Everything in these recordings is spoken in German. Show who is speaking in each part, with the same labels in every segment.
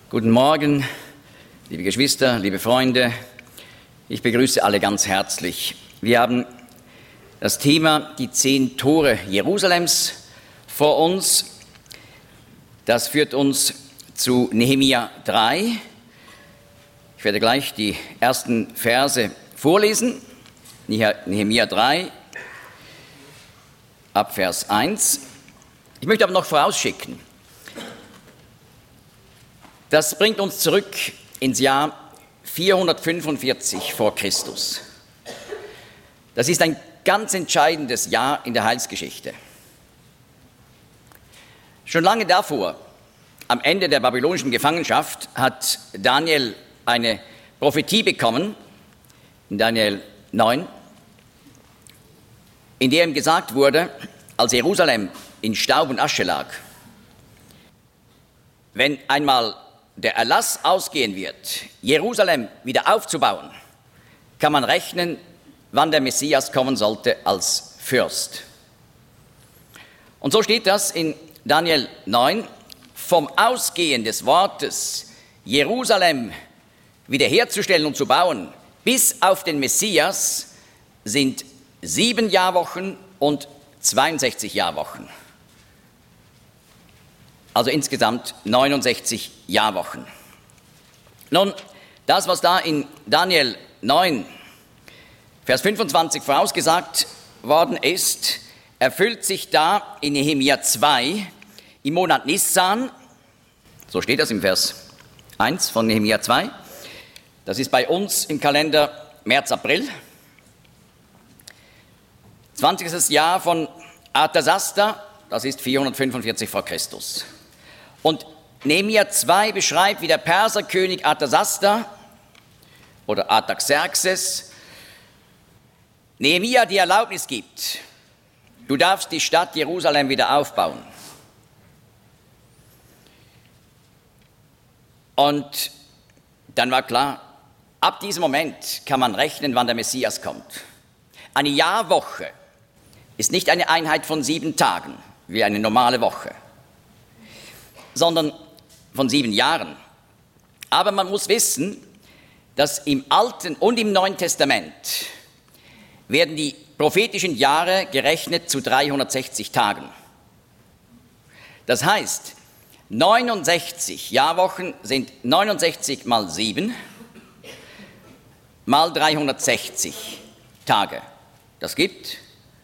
Speaker 1: Guten Morgen, liebe Geschwister, liebe Freunde. Ich begrüße alle ganz herzlich. Wir haben das Thema die 10 Tore Jerusalems vor uns. Das führt uns zu Nehemia 3. Ich werde gleich die ersten Verse vorlesen. Nehemia 3, ab Vers 1. Ich möchte aber noch vorausschicken, das bringt uns zurück ins Jahr 445 vor Christus. Das ist ein ganz entscheidendes Jahr in der Heilsgeschichte. Schon lange davor, am Ende der babylonischen Gefangenschaft, hat Daniel eine Prophetie bekommen, in Daniel 9, in der ihm gesagt wurde, als Jerusalem in Staub und Asche lag: Wenn einmal der Erlass ausgehen wird, Jerusalem wieder aufzubauen, kann man rechnen, wann der Messias kommen sollte als Fürst. Und so steht das in Daniel 9, vom Ausgehen des Wortes, Jerusalem wiederherzustellen und zu bauen, bis auf den Messias sind 7 Jahrwochen und 62 Jahrwochen. Also insgesamt 69 Jahrwochen. Nun, das, was da in Daniel 9, Vers 25 vorausgesagt worden ist, erfüllt sich da in Nehemia 2 im Monat Nissan. So steht das im Vers 1 von Nehemia 2. Das ist bei uns im Kalender März, April. 20. Jahr von Artasasta, das ist 445 vor Christus. Und Nehemia 2 beschreibt, wie der Perserkönig Artasasta oder Artaxerxes Nehemia die Erlaubnis gibt, du darfst die Stadt Jerusalem wieder aufbauen. Und dann war klar, ab diesem Moment kann man rechnen, wann der Messias kommt. Eine Jahrwoche ist nicht eine Einheit von 7 Tagen, wie eine normale Woche, sondern von 7 Jahren. Aber man muss wissen, dass im Alten und im Neuen Testament werden die prophetischen Jahre gerechnet zu 360 Tagen. Das heißt, 69 Jahrwochen sind 69 mal 7 mal 360 Tage. Das gibt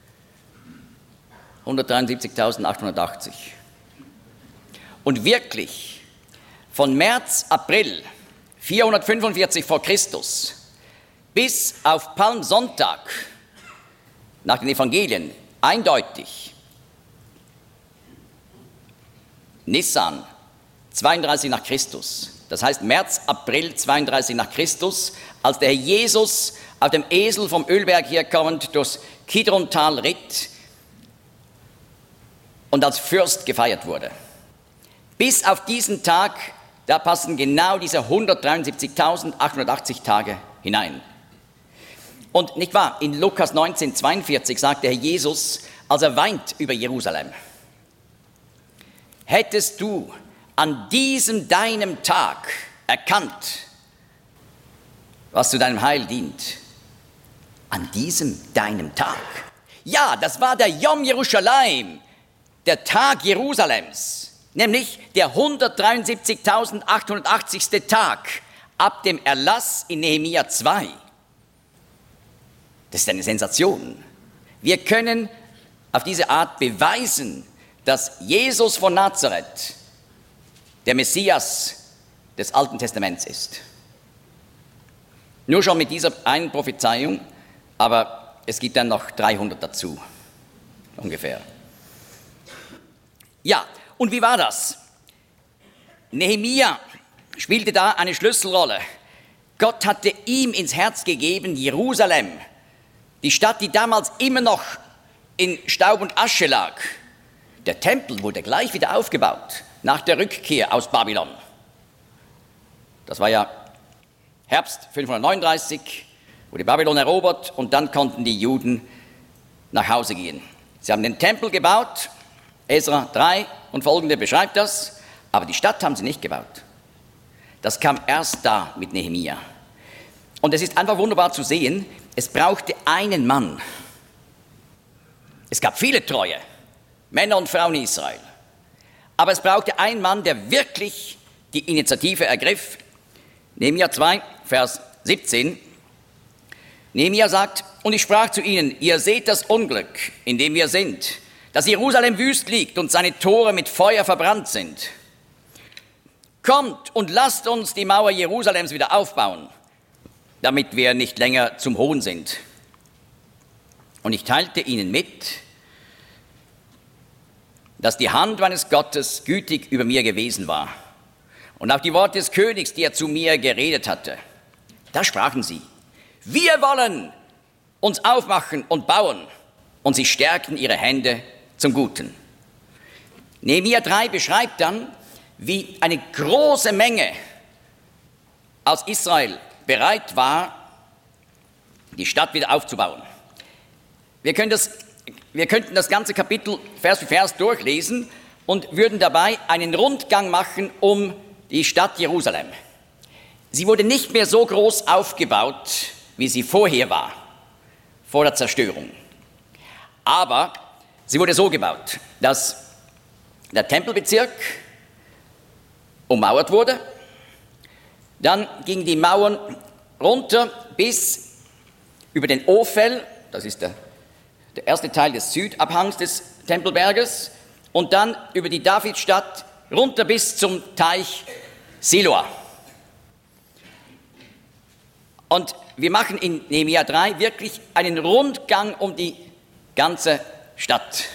Speaker 1: 173.880. Und wirklich, von März, April 445 vor Christus bis auf Palmsonntag nach den Evangelien eindeutig Nissan 32 nach Christus. Das heißt März, April 32 nach Christus, als der Herr Jesus auf dem Esel vom Ölberg herkommend durchs Kidrontal ritt und als Fürst gefeiert wurde. Bis auf diesen Tag, da passen genau diese 173.880 Tage hinein. Und nicht wahr, in Lukas 19,42 sagt der Herr Jesus, als er weint über Jerusalem: Hättest du an diesem deinem Tag erkannt, was zu deinem Heil dient? An diesem deinem Tag? Ja, das war der Yom Yerushalayim, der Tag Jerusalems. Nämlich der 173.880. Tag ab dem Erlass in Nehemia 2. Das ist eine Sensation. Wir können auf diese Art beweisen, dass Jesus von Nazareth der Messias des Alten Testaments ist. Nur schon mit dieser einen Prophezeiung, aber es gibt dann noch 300 dazu, ungefähr. Ja, und wie war das? Nehemia spielte da eine Schlüsselrolle. Gott hatte ihm ins Herz gegeben, Jerusalem, die Stadt, die damals immer noch in Staub und Asche lag. Der Tempel wurde gleich wieder aufgebaut, nach der Rückkehr aus Babylon. Das war ja Herbst 539, wurde Babylon erobert und dann konnten die Juden nach Hause gehen. Sie haben den Tempel gebaut, Esra 3 und folgende beschreibt das, aber die Stadt haben sie nicht gebaut. das kam erst da mit Nehemia. Und es ist einfach wunderbar zu sehen, es brauchte einen Mann. Es gab viele Treue, Männer und Frauen in Israel. Aber es brauchte einen Mann, der wirklich die Initiative ergriff. Nehemia 2, Vers 17. Nehemia sagt, und ich sprach zu ihnen, ihr seht das Unglück, in dem wir sind, dass Jerusalem wüst liegt und seine Tore mit Feuer verbrannt sind. Kommt und lasst uns die Mauer Jerusalems wieder aufbauen, damit wir nicht länger zum Hohn sind. Und ich teilte ihnen mit, dass die Hand meines Gottes gütig über mir gewesen war und auch die Worte des Königs, die er zu mir geredet hatte. Da sprachen sie, wir wollen uns aufmachen und bauen, und sie stärkten ihre Hände zum Guten. Nehemia 3 beschreibt dann, wie eine große Menge aus Israel bereit war, die Stadt wieder aufzubauen. Wir könnten das ganze Kapitel Vers für Vers durchlesen und würden dabei einen Rundgang machen um die Stadt Jerusalem. Sie wurde nicht mehr so groß aufgebaut, wie sie vorher war, vor der Zerstörung. Aber sie wurde so gebaut, dass der Tempelbezirk ummauert wurde. Dann gingen die Mauern runter bis über den Ophel, das ist der erste Teil des Südabhangs des Tempelberges, und dann über die Davidstadt runter bis zum Teich Siloa. Und wir machen in Nehemia 3 wirklich einen Rundgang um die ganze Stadt.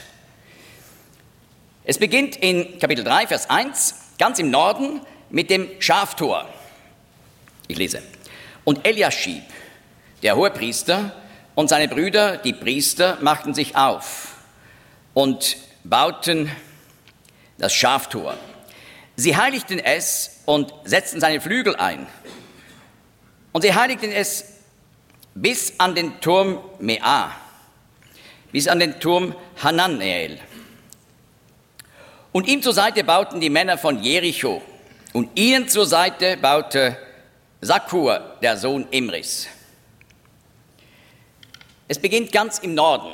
Speaker 1: Es beginnt in Kapitel 3, Vers 1, ganz im Norden, mit dem Schaftor. Ich lese. Und Eliaschib, der Hohepriester, und seine Brüder, die Priester, machten sich auf und bauten das Schaftor. Sie heiligten es und setzten seine Flügel ein. Und sie heiligten es bis an den Turm Mea, bis an den Turm Hananeel. Und ihm zur Seite bauten die Männer von Jericho, und ihnen zur Seite baute Zakkur, der Sohn Imris. Es beginnt ganz im Norden.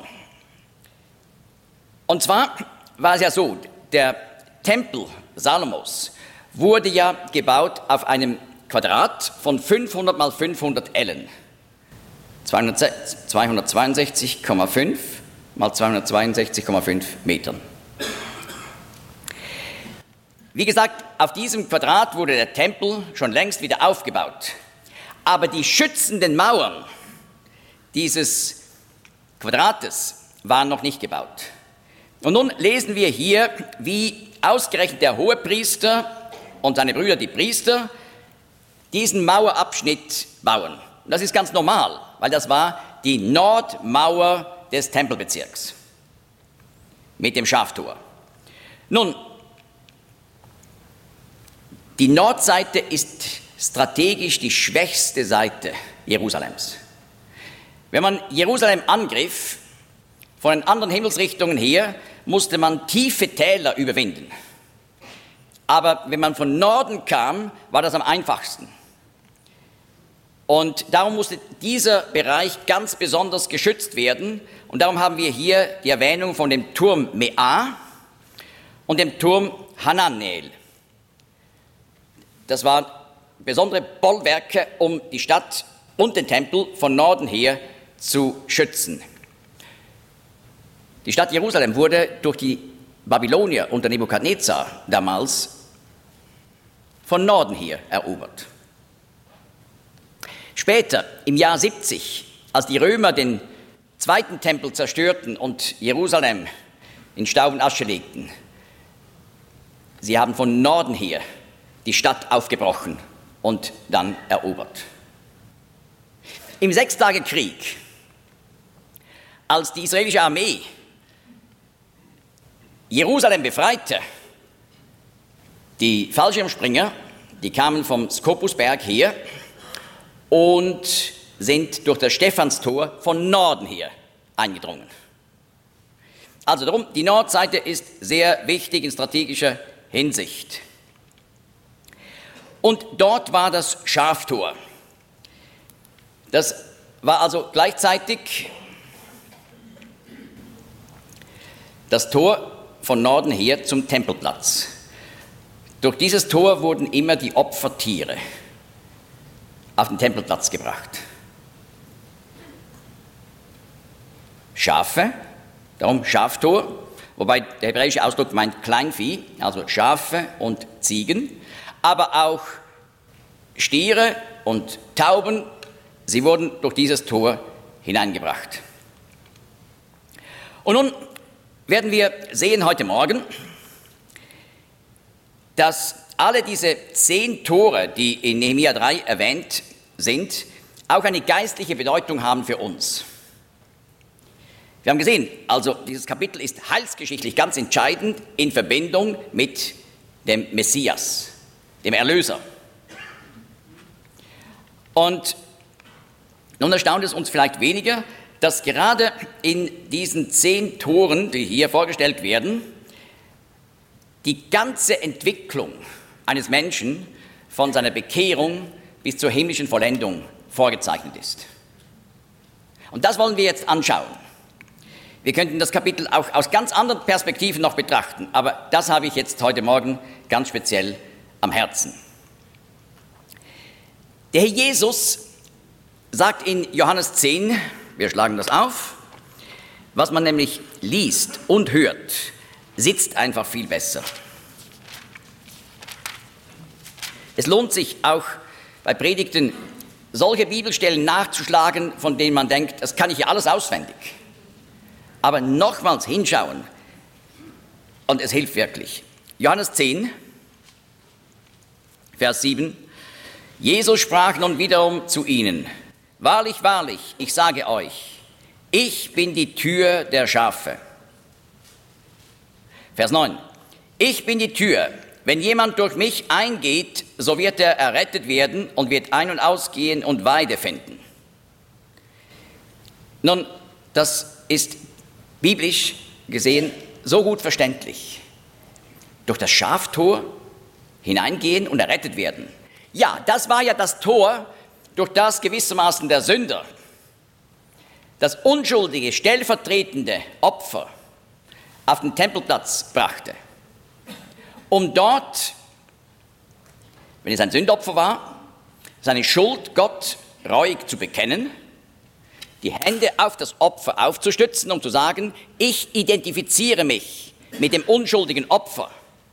Speaker 1: Und zwar war es ja so, der Tempel Salomos wurde ja gebaut auf einem Quadrat von 500 mal 500 Ellen. 262,5 mal 262,5 Metern. Wie gesagt, auf diesem Quadrat wurde der Tempel schon längst wieder aufgebaut. Aber die schützenden Mauern dieses Quadrates waren noch nicht gebaut. Und nun lesen wir hier, wie ausgerechnet der Hohepriester und seine Brüder, die Priester, diesen Mauerabschnitt bauen. Und das ist ganz normal, weil das war die Nordmauer des Tempelbezirks mit dem Schaftor. Nun, die Nordseite ist strategisch die schwächste Seite Jerusalems. Wenn man Jerusalem angriff, von den anderen Himmelsrichtungen her, musste man tiefe Täler überwinden. Aber wenn man von Norden kam, war das am einfachsten. Und darum musste dieser Bereich ganz besonders geschützt werden. Und darum haben wir hier die Erwähnung von dem Turm Mea und dem Turm Hananeel. Das waren besondere Bollwerke, um die Stadt und den Tempel von Norden her zu schützen. Die Stadt Jerusalem wurde durch die Babylonier unter Nebukadnezar damals von Norden her erobert. Später, im Jahr 70, als die Römer den zweiten Tempel zerstörten und Jerusalem in Staub und Asche legten, sie haben von Norden her die Stadt aufgebrochen und dann erobert. Im Sechstagekrieg, als die israelische Armee Jerusalem befreite, die Fallschirmspringer, die kamen vom Skopusberg her und sind durch das Stephanstor von Norden her eingedrungen. Also darum, die Nordseite ist sehr wichtig in strategischer Hinsicht. Und dort war das Schaftor. Das war also gleichzeitig das Tor von Norden her zum Tempelplatz. Durch dieses Tor wurden immer die Opfertiere auf den Tempelplatz gebracht. Schafe, darum Schaftor, wobei der hebräische Ausdruck meint Kleinvieh, also Schafe und Ziegen, aber auch Stiere und Tauben, sie wurden durch dieses Tor hineingebracht. Und nun werden wir sehen heute Morgen, dass alle diese 10 Tore, die in Nehemia 3 erwähnt sind, auch eine geistliche Bedeutung haben für uns. Wir haben gesehen, also dieses Kapitel ist heilsgeschichtlich ganz entscheidend in Verbindung mit dem Messias, dem Erlöser. Und nun erstaunt es uns vielleicht weniger, dass gerade in diesen 10 Toren, die hier vorgestellt werden, die ganze Entwicklung eines Menschen von seiner Bekehrung bis zur himmlischen Vollendung vorgezeichnet ist. Und das wollen wir jetzt anschauen. Wir könnten das Kapitel auch aus ganz anderen Perspektiven noch betrachten, aber das habe ich jetzt heute Morgen ganz speziell am Herzen. Der Herr Jesus sagt in Johannes 10, wir schlagen das auf, was man nämlich liest und hört, sitzt einfach viel besser. Es lohnt sich auch bei Predigten solche Bibelstellen nachzuschlagen, von denen man denkt, das kann ich ja alles auswendig. Aber nochmals hinschauen und es hilft wirklich. Johannes 10, Vers 7. Jesus sprach nun wiederum zu ihnen: Wahrlich, wahrlich, ich sage euch, ich bin die Tür der Schafe. Vers 9. Ich bin die Tür. Wenn jemand durch mich eingeht, so wird er errettet werden und wird ein- und ausgehen und Weide finden. Nun, das ist biblisch gesehen so gut verständlich. Durch das Schaftor hineingehen und errettet werden. Ja, das war ja das Tor, durch das gewissermaßen der Sünder das unschuldige, stellvertretende Opfer auf den Tempelplatz brachte, um dort, wenn es ein Sündopfer war, seine Schuld Gott reuig zu bekennen, die Hände auf das Opfer aufzustützen, um zu sagen, ich identifiziere mich mit dem unschuldigen Opfer.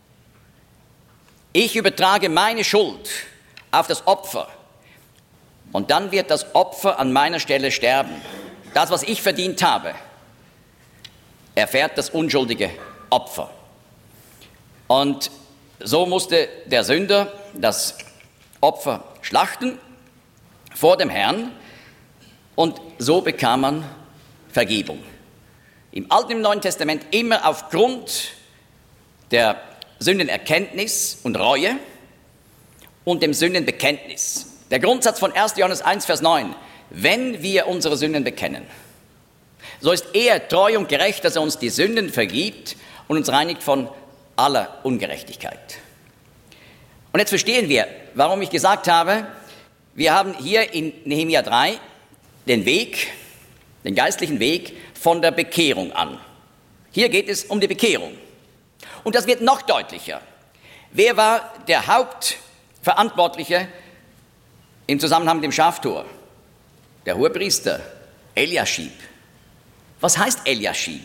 Speaker 1: Ich übertrage meine Schuld auf das Opfer. Und dann wird das Opfer an meiner Stelle sterben. Das, was ich verdient habe, erfährt das unschuldige Opfer. Und so musste der Sünder das Opfer schlachten vor dem Herrn und so bekam man Vergebung. Im Alten und im Neuen Testament immer aufgrund der Sündenerkenntnis und Reue und dem Sündenbekenntnis. Der Grundsatz von 1. Johannes 1, Vers 9, wenn wir unsere Sünden bekennen, so ist er treu und gerecht, dass er uns die Sünden vergibt und uns reinigt von aller Ungerechtigkeit. Und jetzt verstehen wir, warum ich gesagt habe, wir haben hier in Nehemia 3 den Weg, den geistlichen Weg von der Bekehrung an. Hier geht es um die Bekehrung. Und das wird noch deutlicher. Wer war der Hauptverantwortliche im Zusammenhang mit dem Schaftor? Der Hohepriester Eliaschib. Was heißt Eliaschib?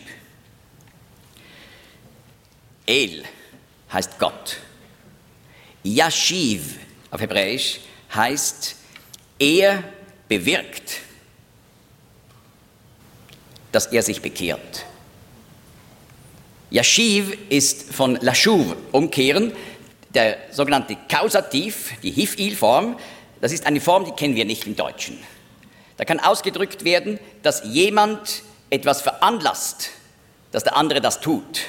Speaker 1: El heißt Gott. Yashiv auf Hebräisch heißt, er bewirkt, dass er sich bekehrt. Yashiv ist von Lashuv, umkehren, der sogenannte Kausativ, die Hifil-Form, das ist eine Form, die kennen wir nicht im Deutschen. Da kann ausgedrückt werden, dass jemand etwas veranlasst, dass der andere das tut.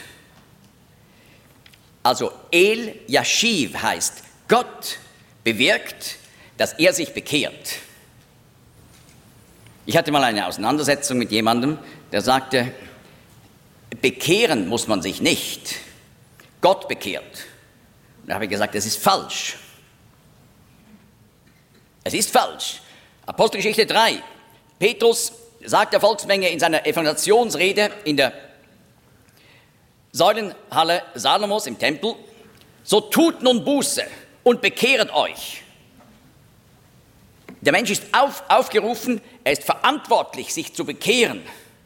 Speaker 1: Also El Yashiv heißt, Gott bewirkt, dass er sich bekehrt. Ich hatte mal eine Auseinandersetzung mit jemandem, der sagte, bekehren muss man sich nicht, Gott bekehrt. Und da habe ich gesagt, das ist falsch. Es ist falsch. Apostelgeschichte 3. Petrus sagt der Volksmenge in seiner Evangelisationsrede in der Säulenhalle Salomos im Tempel: So tut nun Buße und bekehret euch. Der Mensch ist aufgerufen, er ist verantwortlich, sich zu bekehren.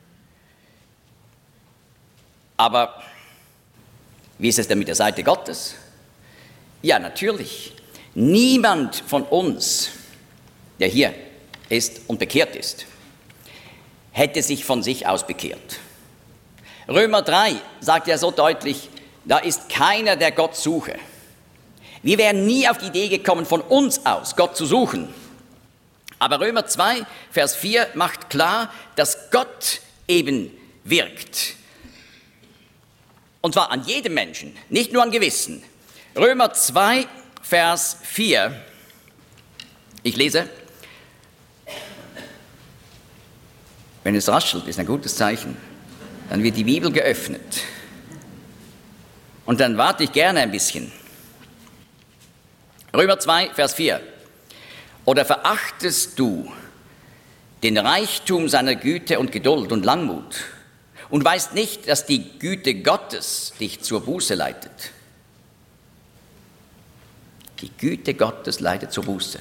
Speaker 1: Aber wie ist es denn mit der Seite Gottes? Ja, natürlich. Niemand von uns, der hier ist und bekehrt ist, hätte sich von sich aus bekehrt. Römer 3 sagt ja so deutlich, da ist keiner, der Gott suche. Wir wären nie auf die Idee gekommen, von uns aus Gott zu suchen. Aber Römer 2, Vers 4 macht klar, dass Gott eben wirkt. Und zwar an jedem Menschen, nicht nur an gewissen. Römer 2, Vers 4. Ich lese. Wenn es raschelt, ist ein gutes Zeichen. Dann wird die Bibel geöffnet. Und dann warte ich gerne ein bisschen. Römer 2, Vers 4. Oder verachtest du den Reichtum seiner Güte und Geduld und Langmut und weißt nicht, dass die Güte Gottes dich zur Buße leitet? Die Güte Gottes leitet zur Buße.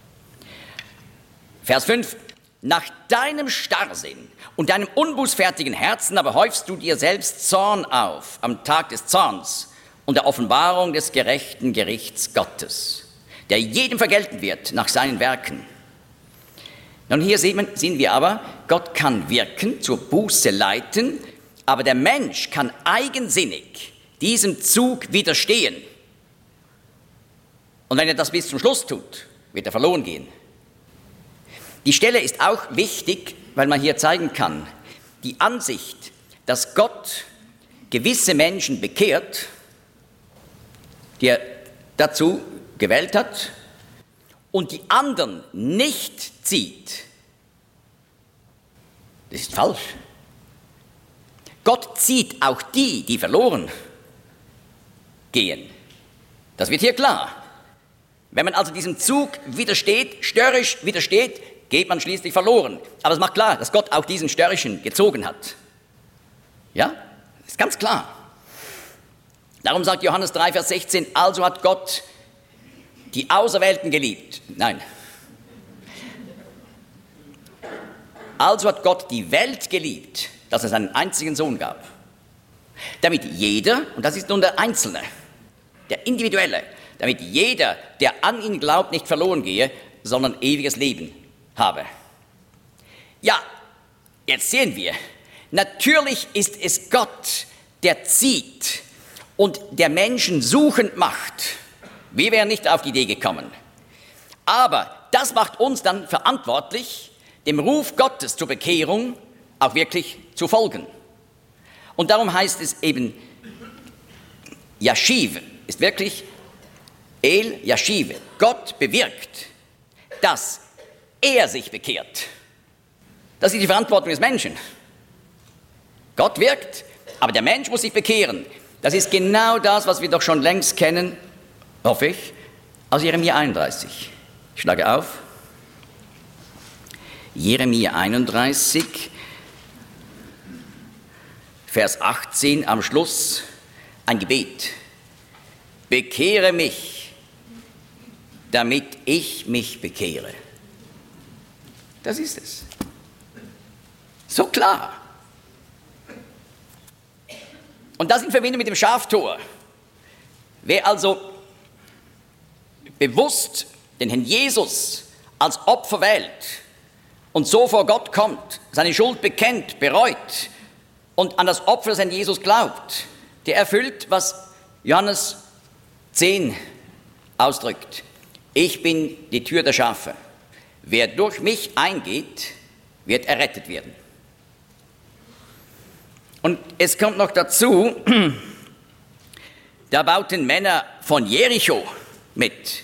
Speaker 1: Vers 5. Nach deinem Starrsinn und deinem unbußfertigen Herzen aber häufst du dir selbst Zorn auf am Tag des Zorns und der Offenbarung des gerechten Gerichts Gottes, der jedem vergelten wird nach seinen Werken. Nun, hier sehen wir aber, Gott kann wirken, zur Buße leiten, aber der Mensch kann eigensinnig diesem Zug widerstehen. Und wenn er das bis zum Schluss tut, wird er verloren gehen. Die Stelle ist auch wichtig, weil man hier zeigen kann, die Ansicht, dass Gott gewisse Menschen bekehrt, die er dazu gewählt hat, und die anderen nicht zieht, das ist falsch. Gott zieht auch die, die verloren gehen. Das wird hier klar. Wenn man also diesem Zug widersteht, störrisch widersteht, geht man schließlich verloren. Aber es macht klar, dass Gott auch diesen Störrischen gezogen hat. Ja, das ist ganz klar. Darum sagt Johannes 3, Vers 16, also hat Gott die Auserwählten geliebt. Nein. Also hat Gott die Welt geliebt, dass es einen einzigen Sohn gab. Damit jeder, und das ist nun der Einzelne, der Individuelle, damit jeder, der an ihn glaubt, nicht verloren gehe, sondern ewiges Leben habe. Ja, jetzt sehen wir, natürlich ist es Gott, der zieht und der Menschen suchend macht. Wir wären nicht auf die Idee gekommen. Aber das macht uns dann verantwortlich, dem Ruf Gottes zur Bekehrung auch wirklich zu folgen. Und darum heißt es eben, Yashiv ist wirklich El Yashiv. Gott bewirkt, dass er sich bekehrt. Das ist die Verantwortung des Menschen. Gott wirkt, aber der Mensch muss sich bekehren. Das ist genau das, was wir doch schon längst kennen, hoffe ich, aus Jeremia 31. Ich schlage auf. Jeremia 31, Vers 18 am Schluss, ein Gebet. Bekehre mich, damit ich mich bekehre. Das ist es. So klar. Und das in Verbindung mit dem Schaftor. Wer also bewusst den Herrn Jesus als Opfer wählt und so vor Gott kommt, seine Schuld bekennt, bereut und an das Opfer des Herrn Jesus glaubt, der erfüllt, was Johannes 10 ausdrückt. Ich bin die Tür der Schafe. Wer durch mich eingeht, wird errettet werden. Und es kommt noch dazu, da bauten Männer von Jericho mit.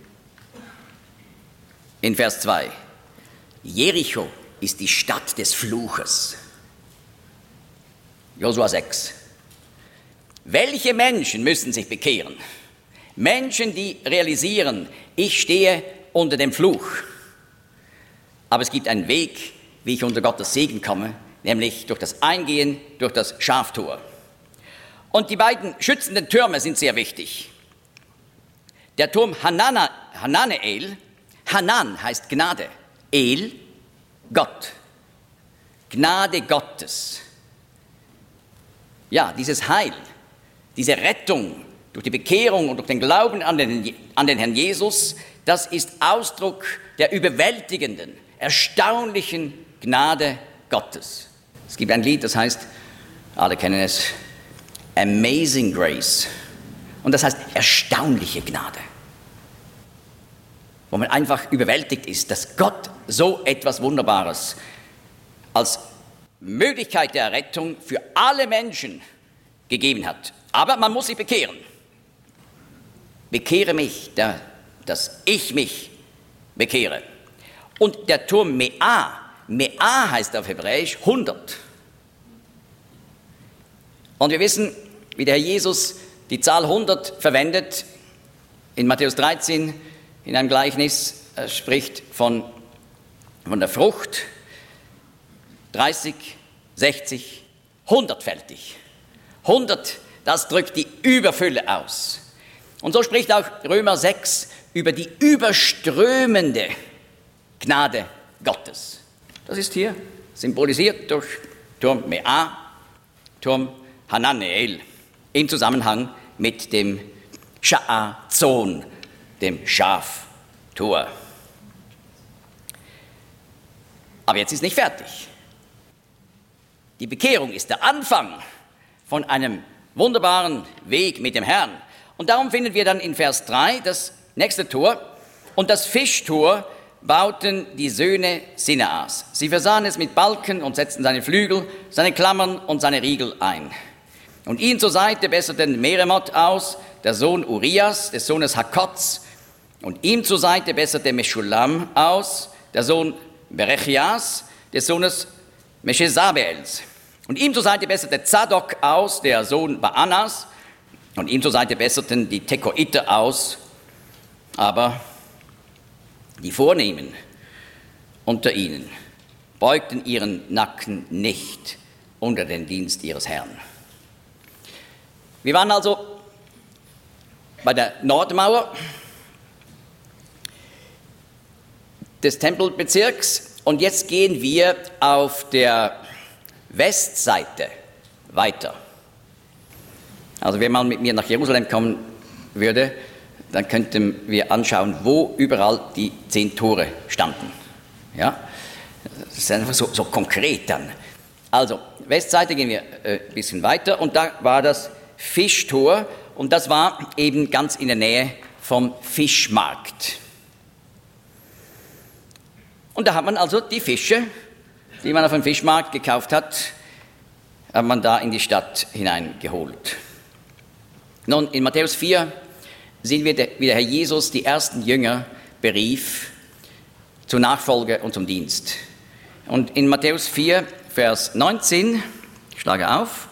Speaker 1: In Vers 2. Jericho ist die Stadt des Fluches. Josua 6. Welche Menschen müssen sich bekehren? Menschen, die realisieren, ich stehe unter dem Fluch. Aber es gibt einen Weg, wie ich unter Gottes Segen komme, nämlich durch das Eingehen durch das Schaftor. Und die beiden schützenden Türme sind sehr wichtig. Der Turm Hananeel, Hanan heißt Gnade, El, Gott, Gnade Gottes. Ja, dieses Heil, diese Rettung durch die Bekehrung und durch den Glauben an den Herrn Jesus, das ist Ausdruck der überwältigenden, erstaunlichen Gnade Gottes. Es gibt ein Lied, das heißt, alle kennen es, Amazing Grace. Und das heißt erstaunliche Gnade. Wo man einfach überwältigt ist, dass Gott so etwas Wunderbares als Möglichkeit der Rettung für alle Menschen gegeben hat. Aber man muss sich bekehren. Bekehre mich, dass ich mich bekehre. Und der Turm Mea heißt auf Hebräisch 100. Und wir wissen, wie der Herr Jesus die Zahl 100 verwendet. In Matthäus 13, in einem Gleichnis, spricht von der Frucht, 30, 60, 100-fältig. 100, das drückt die Überfülle aus. Und so spricht auch Römer 6 über die überströmende Gnade Gottes. Das ist hier symbolisiert durch Turm Mea, Turm Hananeel, im Zusammenhang mit dem Sha'azon, dem Schaftor. Aber jetzt ist nicht fertig. Die Bekehrung ist der Anfang von einem wunderbaren Weg mit dem Herrn. Und darum finden wir dann in Vers 3 das nächste Tor. Und das Fischtor bauten die Söhne Sineas. Sie versahen es mit Balken und setzten seine Flügel, seine Klammern und seine Riegel ein. Und ihn zur Seite besserten Meremot aus, der Sohn Urias, des Sohnes Hakots. Und ihm zur Seite besserte Meschulam aus, der Sohn Berechias, des Sohnes Meshezabeels. Und ihm zur Seite besserte Zadok aus, der Sohn Baanas. Und ihm zur Seite besserten die Tekoiter aus. Aber die Vornehmen unter ihnen beugten ihren Nacken nicht unter den Dienst ihres Herrn. Wir waren also bei der Nordmauer des Tempelbezirks und jetzt gehen wir auf der Westseite weiter. Also wenn man mit mir nach Jerusalem kommen würde, dann könnten wir anschauen, wo überall die 10 Tore standen. Ja? Das ist einfach so konkret dann. Also, Westseite gehen wir ein bisschen weiter und da war das Fischtor und das war eben ganz in der Nähe vom Fischmarkt. Und da hat man also die Fische, die man auf dem Fischmarkt gekauft hat man da in die Stadt hineingeholt. Nun, in Matthäus 4 sehen wir, wie der Herr Jesus die ersten Jünger berief zur Nachfolge und zum Dienst. Und in Matthäus 4, Vers 19, ich schlage auf,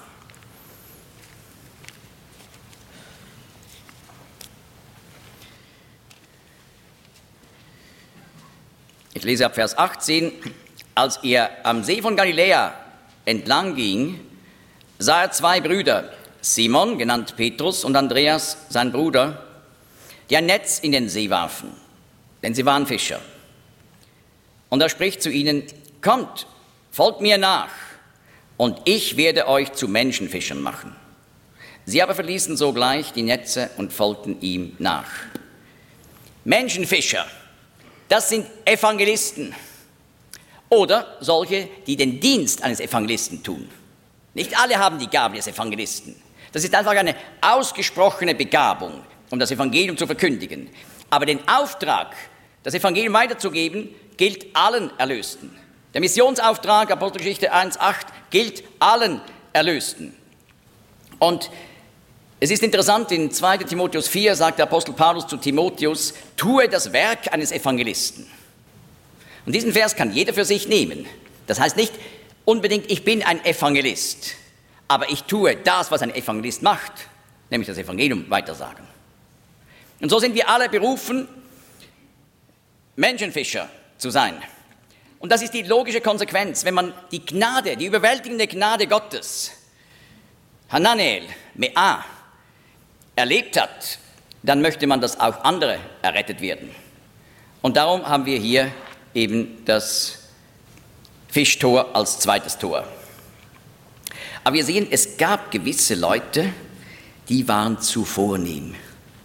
Speaker 1: ich lese ab Vers 18, als er am See von Galiläa entlang ging, sah er 2 Brüder, Simon, genannt Petrus, und Andreas, sein Bruder, die ein Netz in den See warfen, denn sie waren Fischer. Und er spricht zu ihnen, kommt, folgt mir nach, und ich werde euch zu Menschenfischern machen. Sie aber verließen sogleich die Netze und folgten ihm nach. Menschenfischer, das sind Evangelisten oder solche, die den Dienst eines Evangelisten tun. Nicht alle haben die Gabe des Evangelisten. Das ist einfach eine ausgesprochene Begabung, um das Evangelium zu verkündigen. Aber den Auftrag, das Evangelium weiterzugeben, gilt allen Erlösten. Der Missionsauftrag, Apostelgeschichte 1,8, gilt allen Erlösten. Und es ist interessant, in 2. Timotheus 4 sagt der Apostel Paulus zu Timotheus, tue das Werk eines Evangelisten. Und diesen Vers kann jeder für sich nehmen. Das heißt nicht unbedingt, ich bin ein Evangelist, aber ich tue das, was ein Evangelist macht, nämlich das Evangelium weitersagen. Und so sind wir alle berufen, Menschenfischer zu sein. Und das ist die logische Konsequenz, wenn man die Gnade, die überwältigende Gnade Gottes, Hananel, Mea, erlebt hat, dann möchte man, dass auch andere errettet werden. Und darum haben wir hier eben das Fischtor als zweites Tor. Aber wir sehen, es gab gewisse Leute, die waren zu vornehm.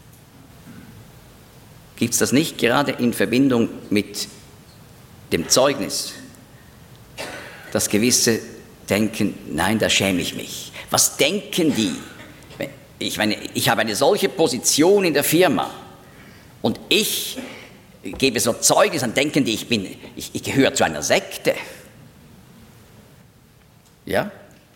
Speaker 1: Gibt es das nicht gerade in Verbindung mit dem Zeugnis, dass gewisse denken, nein, da schäme ich mich. Was denken die? Ich meine, ich habe eine solche Position in der Firma und ich gebe so Zeugnis, dann denken die, ich gehöre zu einer Sekte. Ja?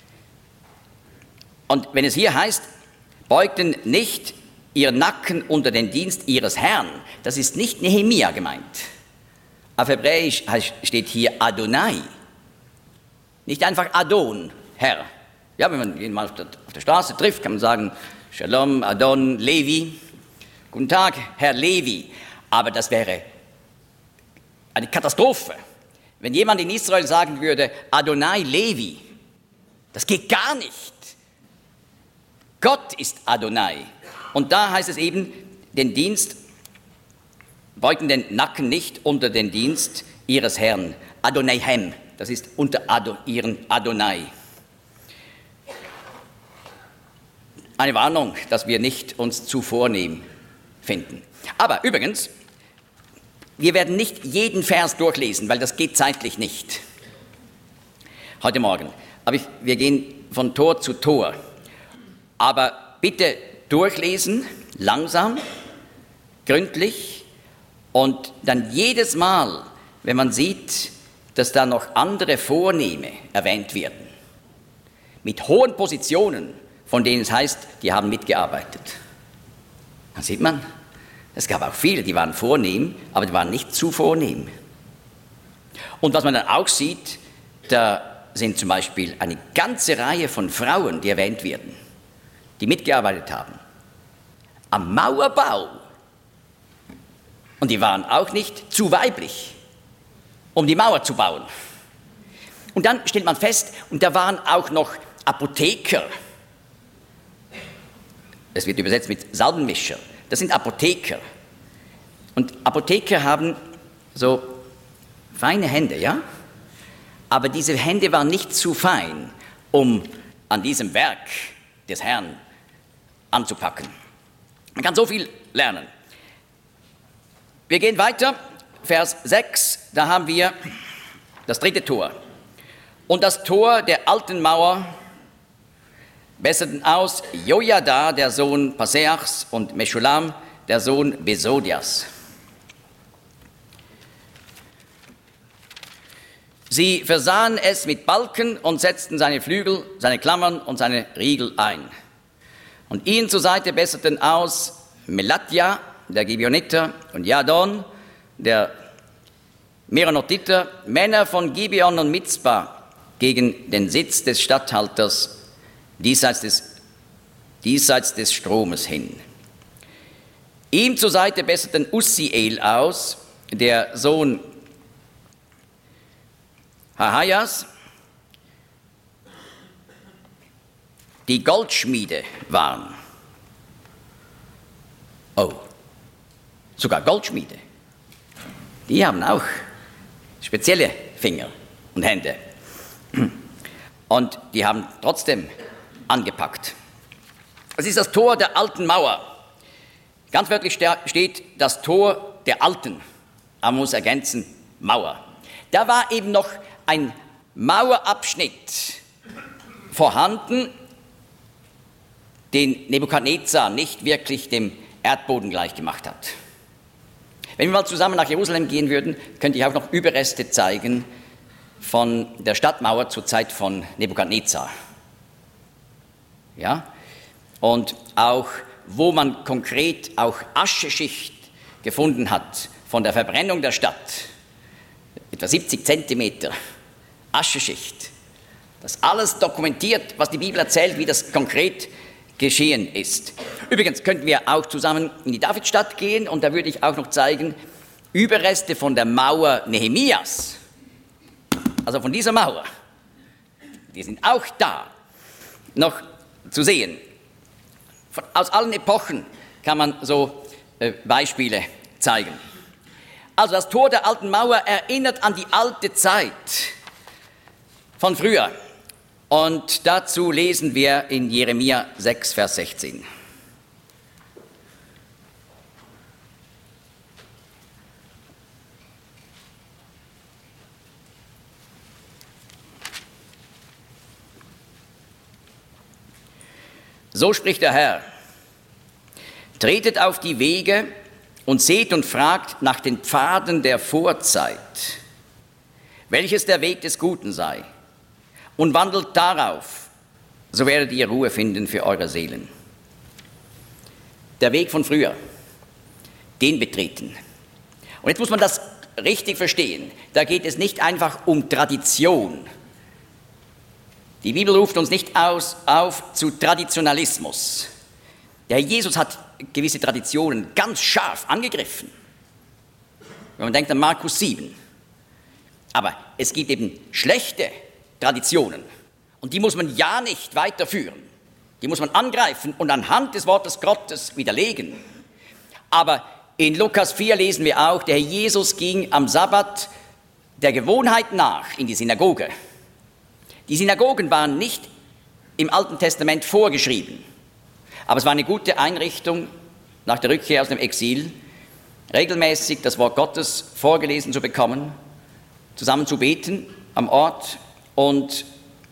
Speaker 1: Und wenn es hier heißt, beugten nicht ihr Nacken unter den Dienst ihres Herrn, das ist nicht Nehemia gemeint. Auf Hebräisch steht hier Adonai. Nicht einfach Adon, Herr. Ja, wenn man ihn mal auf der Straße trifft, kann man sagen, Shalom, Adon, Levi. Guten Tag, Herr Levi. Aber das wäre eine Katastrophe, wenn jemand in Israel sagen würde, Adonai Levi. Das geht gar nicht. Gott ist Adonai. Und da heißt es eben, den Dienst, beugten den Nacken nicht unter den Dienst ihres Herrn. Adonaihem, das ist unter ihren Adonai. Eine Warnung, dass wir nicht uns zu vornehm finden. Aber übrigens, wir werden nicht jeden Vers durchlesen, weil das geht zeitlich nicht. Heute Morgen. Aber wir gehen von Tor zu Tor. Aber bitte durchlesen, langsam, gründlich und dann jedes Mal, wenn man sieht, dass da noch andere Vornehme erwähnt werden, mit hohen Positionen, von denen es heißt, die haben mitgearbeitet. Dann sieht man, es gab auch viele, die waren vornehm, aber die waren nicht zu vornehm. Und was man dann auch sieht, da sind zum Beispiel eine ganze Reihe von Frauen, die erwähnt werden, die mitgearbeitet haben. Am Mauerbau. Und die waren auch nicht zu weiblich, um die Mauer zu bauen. Und dann stellt man fest, und da waren auch noch Apotheker. Es wird übersetzt mit Salbenmischer. Das sind Apotheker. Und Apotheker haben so feine Hände, ja? Aber diese Hände waren nicht zu fein, um an diesem Werk des Herrn anzupacken. Man kann so viel lernen. Wir gehen weiter, Vers 6, da haben wir das dritte Tor. Und das Tor der alten Mauer besserten aus Jojada, der Sohn Paseachs, und Meschulam, der Sohn Besodias. Sie versahen es mit Balken und setzten seine Flügel, seine Klammern und seine Riegel ein. Und ihnen zur Seite besserten aus Melatja, der Gibeoniter, und Jadon, der Meronotiter, Männer von Gibeon und Mizpah, gegen den Sitz des Statthalters diesseits des Stromes hin. Ihm zur Seite besserten Ussiel aus, der Sohn Hahajas, die Goldschmiede waren. Oh, sogar Goldschmiede. Die haben auch spezielle Finger und Hände. Und die haben trotzdem angepackt. Es ist das Tor der alten Mauer. Ganz wörtlich steht das Tor der alten, man muss ergänzen, Mauer. Da war eben noch ein Mauerabschnitt vorhanden, den Nebukadnezar nicht wirklich dem Erdboden gleich gemacht hat. Wenn wir mal zusammen nach Jerusalem gehen würden, könnte ich auch noch Überreste zeigen von der Stadtmauer zur Zeit von Nebukadnezar. Ja? Und auch, wo man konkret auch Ascheschicht gefunden hat von der Verbrennung der Stadt, etwa 70 Zentimeter Ascheschicht. Das alles dokumentiert, was die Bibel erzählt, wie das konkret geschehen ist. Übrigens könnten wir auch zusammen in die Davidstadt gehen und da würde ich auch noch zeigen, Überreste von der Mauer Nehemias, also von dieser Mauer, die sind auch da noch zu sehen. Aus allen Epochen kann man so Beispiele zeigen. Also das Tor der alten Mauer erinnert an die alte Zeit von früher. Und dazu lesen wir in Jeremia 6, Vers 16. So spricht der Herr: Tretet auf die Wege und seht und fragt nach den Pfaden der Vorzeit, welches der Weg des Guten sei, und wandelt darauf, so werdet ihr Ruhe finden für eure Seelen. Der Weg von früher, den betreten. Und jetzt muss man das richtig verstehen. Da geht es nicht einfach um Tradition. Die Bibel ruft uns nicht auf zu Traditionalismus. Der Herr Jesus hat gewisse Traditionen ganz scharf angegriffen. Wenn man denkt an Markus 7. Aber es gibt eben schlechte Traditionen. Und die muss man ja nicht weiterführen. Die muss man angreifen und anhand des Wortes Gottes widerlegen. Aber in Lukas 4 lesen wir auch, der Herr Jesus ging am Sabbat der Gewohnheit nach in die Synagoge. Die Synagogen waren nicht im Alten Testament vorgeschrieben, aber es war eine gute Einrichtung nach der Rückkehr aus dem Exil, regelmäßig das Wort Gottes vorgelesen zu bekommen, zusammen zu beten am Ort und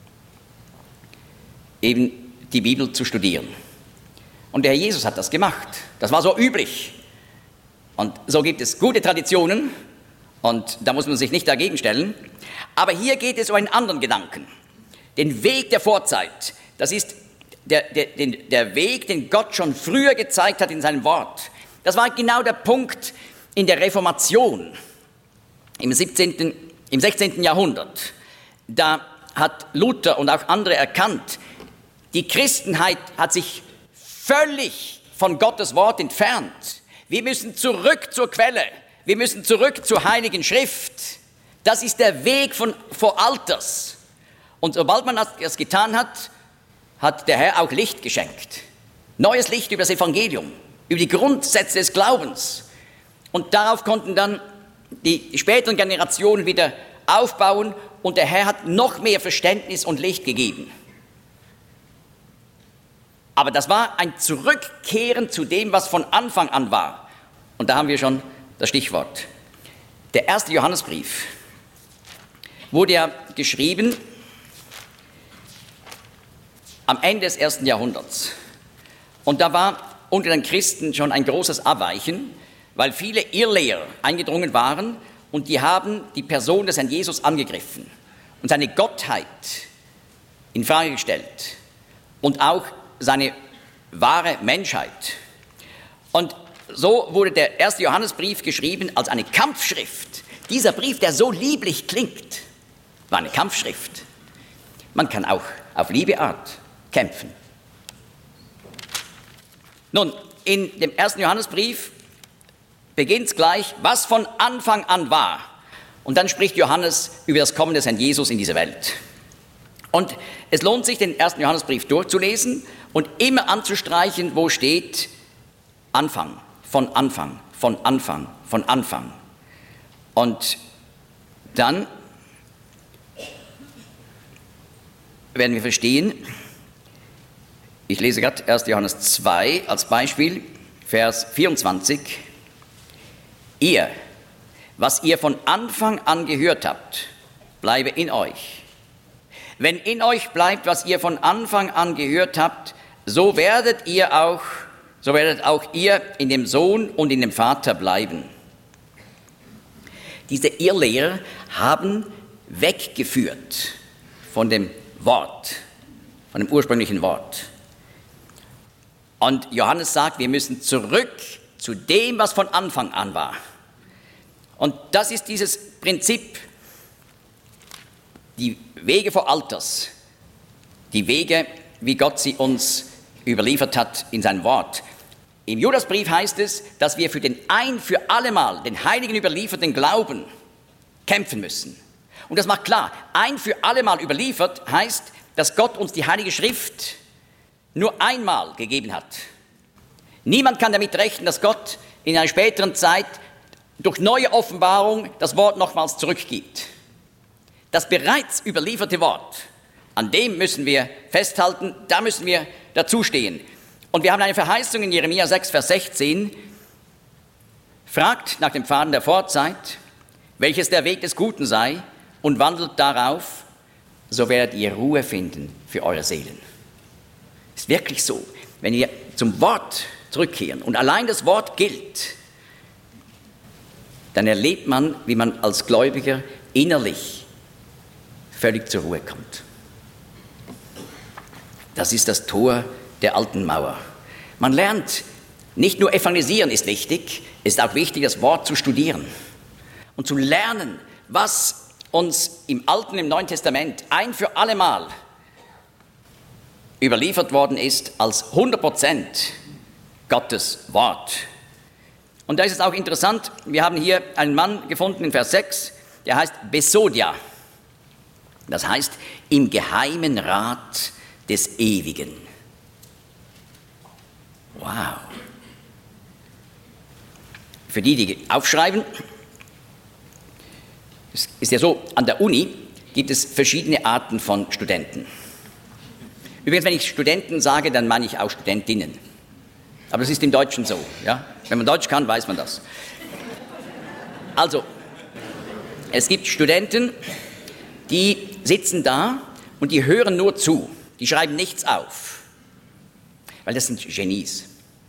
Speaker 1: eben die Bibel zu studieren. Und der Herr Jesus hat das gemacht. Das war so üblich. Und so gibt es gute Traditionen und da muss man sich nicht dagegen stellen. Aber hier geht es um einen anderen Gedanken. Den Weg der Vorzeit, das ist der Weg, den Gott schon früher gezeigt hat in seinem Wort. Das war genau der Punkt in der Reformation im 16. Jahrhundert. Da hat Luther und auch andere erkannt, die Christenheit hat sich völlig von Gottes Wort entfernt. Wir müssen zurück zur Quelle, wir müssen zurück zur Heiligen Schrift. Das ist der Weg vor Alters. Und sobald man das getan hat, hat der Herr auch Licht geschenkt. Neues Licht über das Evangelium, über die Grundsätze des Glaubens. Und darauf konnten dann die späteren Generationen wieder aufbauen und der Herr hat noch mehr Verständnis und Licht gegeben. Aber das war ein Zurückkehren zu dem, was von Anfang an war. Und da haben wir schon das Stichwort. Der erste Johannesbrief wurde ja geschrieben am Ende des 1. Jahrhunderts. Und da war unter den Christen schon ein großes Abweichen, weil viele Irrlehrer eingedrungen waren und die haben die Person des Herrn Jesus angegriffen und seine Gottheit in Frage gestellt und auch seine wahre Menschheit. Und so wurde der erste Johannesbrief geschrieben als eine Kampfschrift. Dieser Brief, der so lieblich klingt, war eine Kampfschrift. Man kann auch auf Liebeart kämpfen. Nun, in dem ersten Johannesbrief beginnt es gleich, was von Anfang an war. Und dann spricht Johannes über das Kommen des Herrn Jesus in diese Welt. Und es lohnt sich, den ersten Johannesbrief durchzulesen und immer anzustreichen, wo steht Anfang, von Anfang, von Anfang, von Anfang. Und dann werden wir verstehen, ich lese gerade 1. Johannes 2 als Beispiel, Vers 24. Ihr, was ihr von Anfang an gehört habt, bleibe in euch. Wenn in euch bleibt, was ihr von Anfang an gehört habt, so werdet auch ihr in dem Sohn und in dem Vater bleiben. Diese Irrlehrer haben weggeführt von dem Wort, von dem ursprünglichen Wort. Und Johannes sagt, wir müssen zurück zu dem, was von Anfang an war. Und das ist dieses Prinzip, die Wege vor Alters, die Wege, wie Gott sie uns überliefert hat in seinem Wort. Im Judasbrief heißt es, dass wir für den ein für allemal den Heiligen überlieferten Glauben kämpfen müssen. Und das macht klar, ein für allemal überliefert heißt, dass Gott uns die Heilige Schrift nur einmal gegeben hat. Niemand kann damit rechnen, dass Gott in einer späteren Zeit durch neue Offenbarung das Wort nochmals zurückgibt. Das bereits überlieferte Wort, an dem müssen wir festhalten, da müssen wir dazustehen. Und wir haben eine Verheißung in Jeremia 6, Vers 16. Fragt nach dem Pfaden der Vorzeit, welches der Weg des Guten sei, und wandelt darauf, so werdet ihr Ruhe finden für eure Seelen. Ist wirklich so, wenn wir zum Wort zurückkehren und allein das Wort gilt, dann erlebt man, wie man als Gläubiger innerlich völlig zur Ruhe kommt. Das ist das Tor der alten Mauer. Man lernt, nicht nur evangelisieren ist wichtig, es ist auch wichtig, das Wort zu studieren und zu lernen, was uns im Alten und im Neuen Testament ein für allemal überliefert worden ist als 100% Gottes Wort. Und da ist es auch interessant, wir haben hier einen Mann gefunden in Vers 6, der heißt Besodia. Das heißt, im geheimen Rat des Ewigen. Wow. Für die, die aufschreiben, es ist ja so, an der Uni gibt es verschiedene Arten von Studenten. Übrigens, wenn ich Studenten sage, dann meine ich auch Studentinnen. Aber das ist im Deutschen so. Ja? Wenn man Deutsch kann, weiß man das. Also, es gibt Studenten, die sitzen da und die hören nur zu. Die schreiben nichts auf. Weil das sind Genies.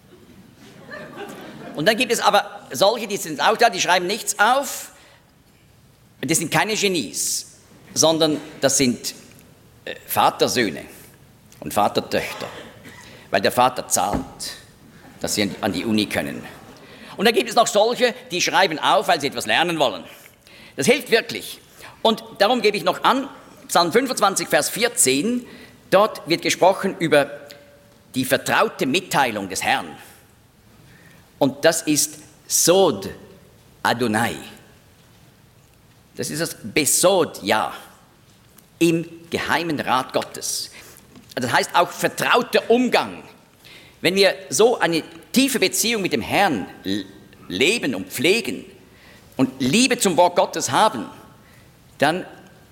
Speaker 1: Und dann gibt es aber solche, die sind auch da, die schreiben nichts auf. Das sind keine Genies, sondern das sind Vatersöhne und Vatertöchter. Weil der Vater zahlt, dass sie an die Uni können. Und dann gibt es noch solche, die schreiben auf, weil sie etwas lernen wollen. Das hilft wirklich. Und darum gebe ich noch an, Psalm 25, Vers 14, dort wird gesprochen über die vertraute Mitteilung des Herrn. Und das ist Sod Adonai. Das ist das Besod, ja, im geheimen Rat Gottes. Das heißt auch vertrauter Umgang. Wenn wir so eine tiefe Beziehung mit dem Herrn leben und pflegen und Liebe zum Wort Gottes haben, dann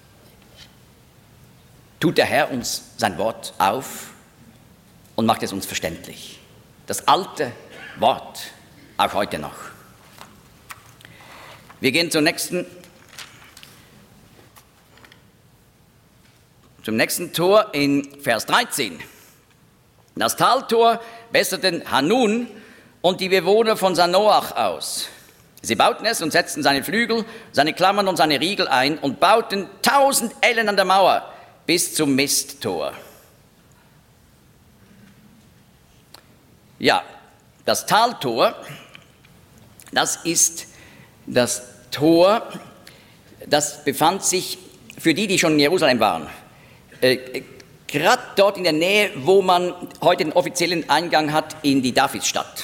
Speaker 1: tut der Herr uns sein Wort auf und macht es uns verständlich. Das alte Wort, auch heute noch. Wir gehen zum nächsten Tor in Vers 13. Das Taltor besserten Hanun und die Bewohner von Sanoach aus. Sie bauten es und setzten seine Flügel, seine Klammern und seine Riegel ein und bauten 1000 Ellen an der Mauer bis zum Misttor. Ja, das Taltor, das ist das Tor, das befand sich für die, die schon in Jerusalem waren, gerade dort in der Nähe, wo man heute den offiziellen Eingang hat in die Davidsstadt.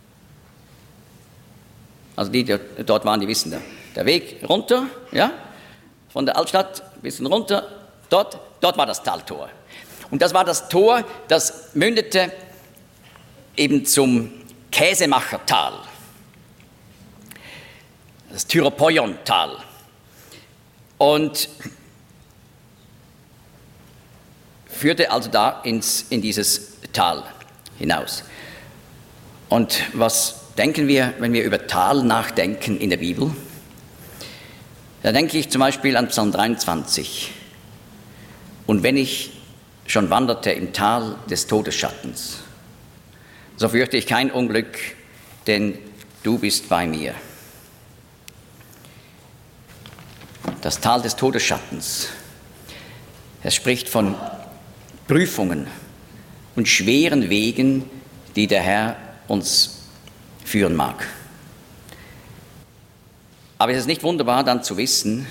Speaker 1: Also die dort waren, die wissen da. Der Weg runter, ja, von der Altstadt ein bisschen runter, dort war das Taltor. Und das war das Tor, das mündete eben zum Käsemachertal, das Tyropoiontal. Und führte also da in dieses Tal hinaus. Und was denken wir, wenn wir über Tal nachdenken in der Bibel? Da denke ich zum Beispiel an Psalm 23. Und wenn ich schon wanderte im Tal des Todesschattens, so fürchte ich kein Unglück, denn du bist bei mir. Das Tal des Todesschattens, es spricht von Prüfungen und schweren Wegen, die der Herr uns führen mag. Aber es ist nicht wunderbar dann zu wissen,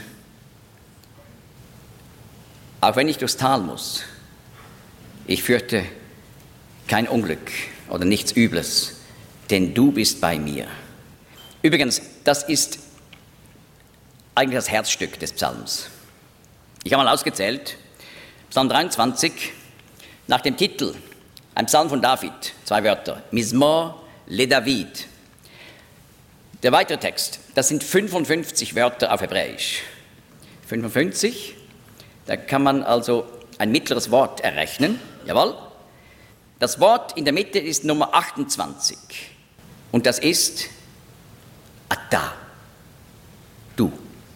Speaker 1: auch wenn ich durchs Tal muss, ich fürchte kein Unglück oder nichts Übles, denn du bist bei mir. Übrigens, das ist eigentlich das Herzstück des Psalms. Ich habe mal ausgezählt, Psalm 23, nach dem Titel, ein Psalm von David, 2 Wörter, Mizmor le David. Der weitere Text, das sind 55 Wörter auf Hebräisch. 55, da kann man also ein mittleres Wort errechnen, jawohl. Das Wort in der Mitte ist Nummer 28 und das ist Ata, du.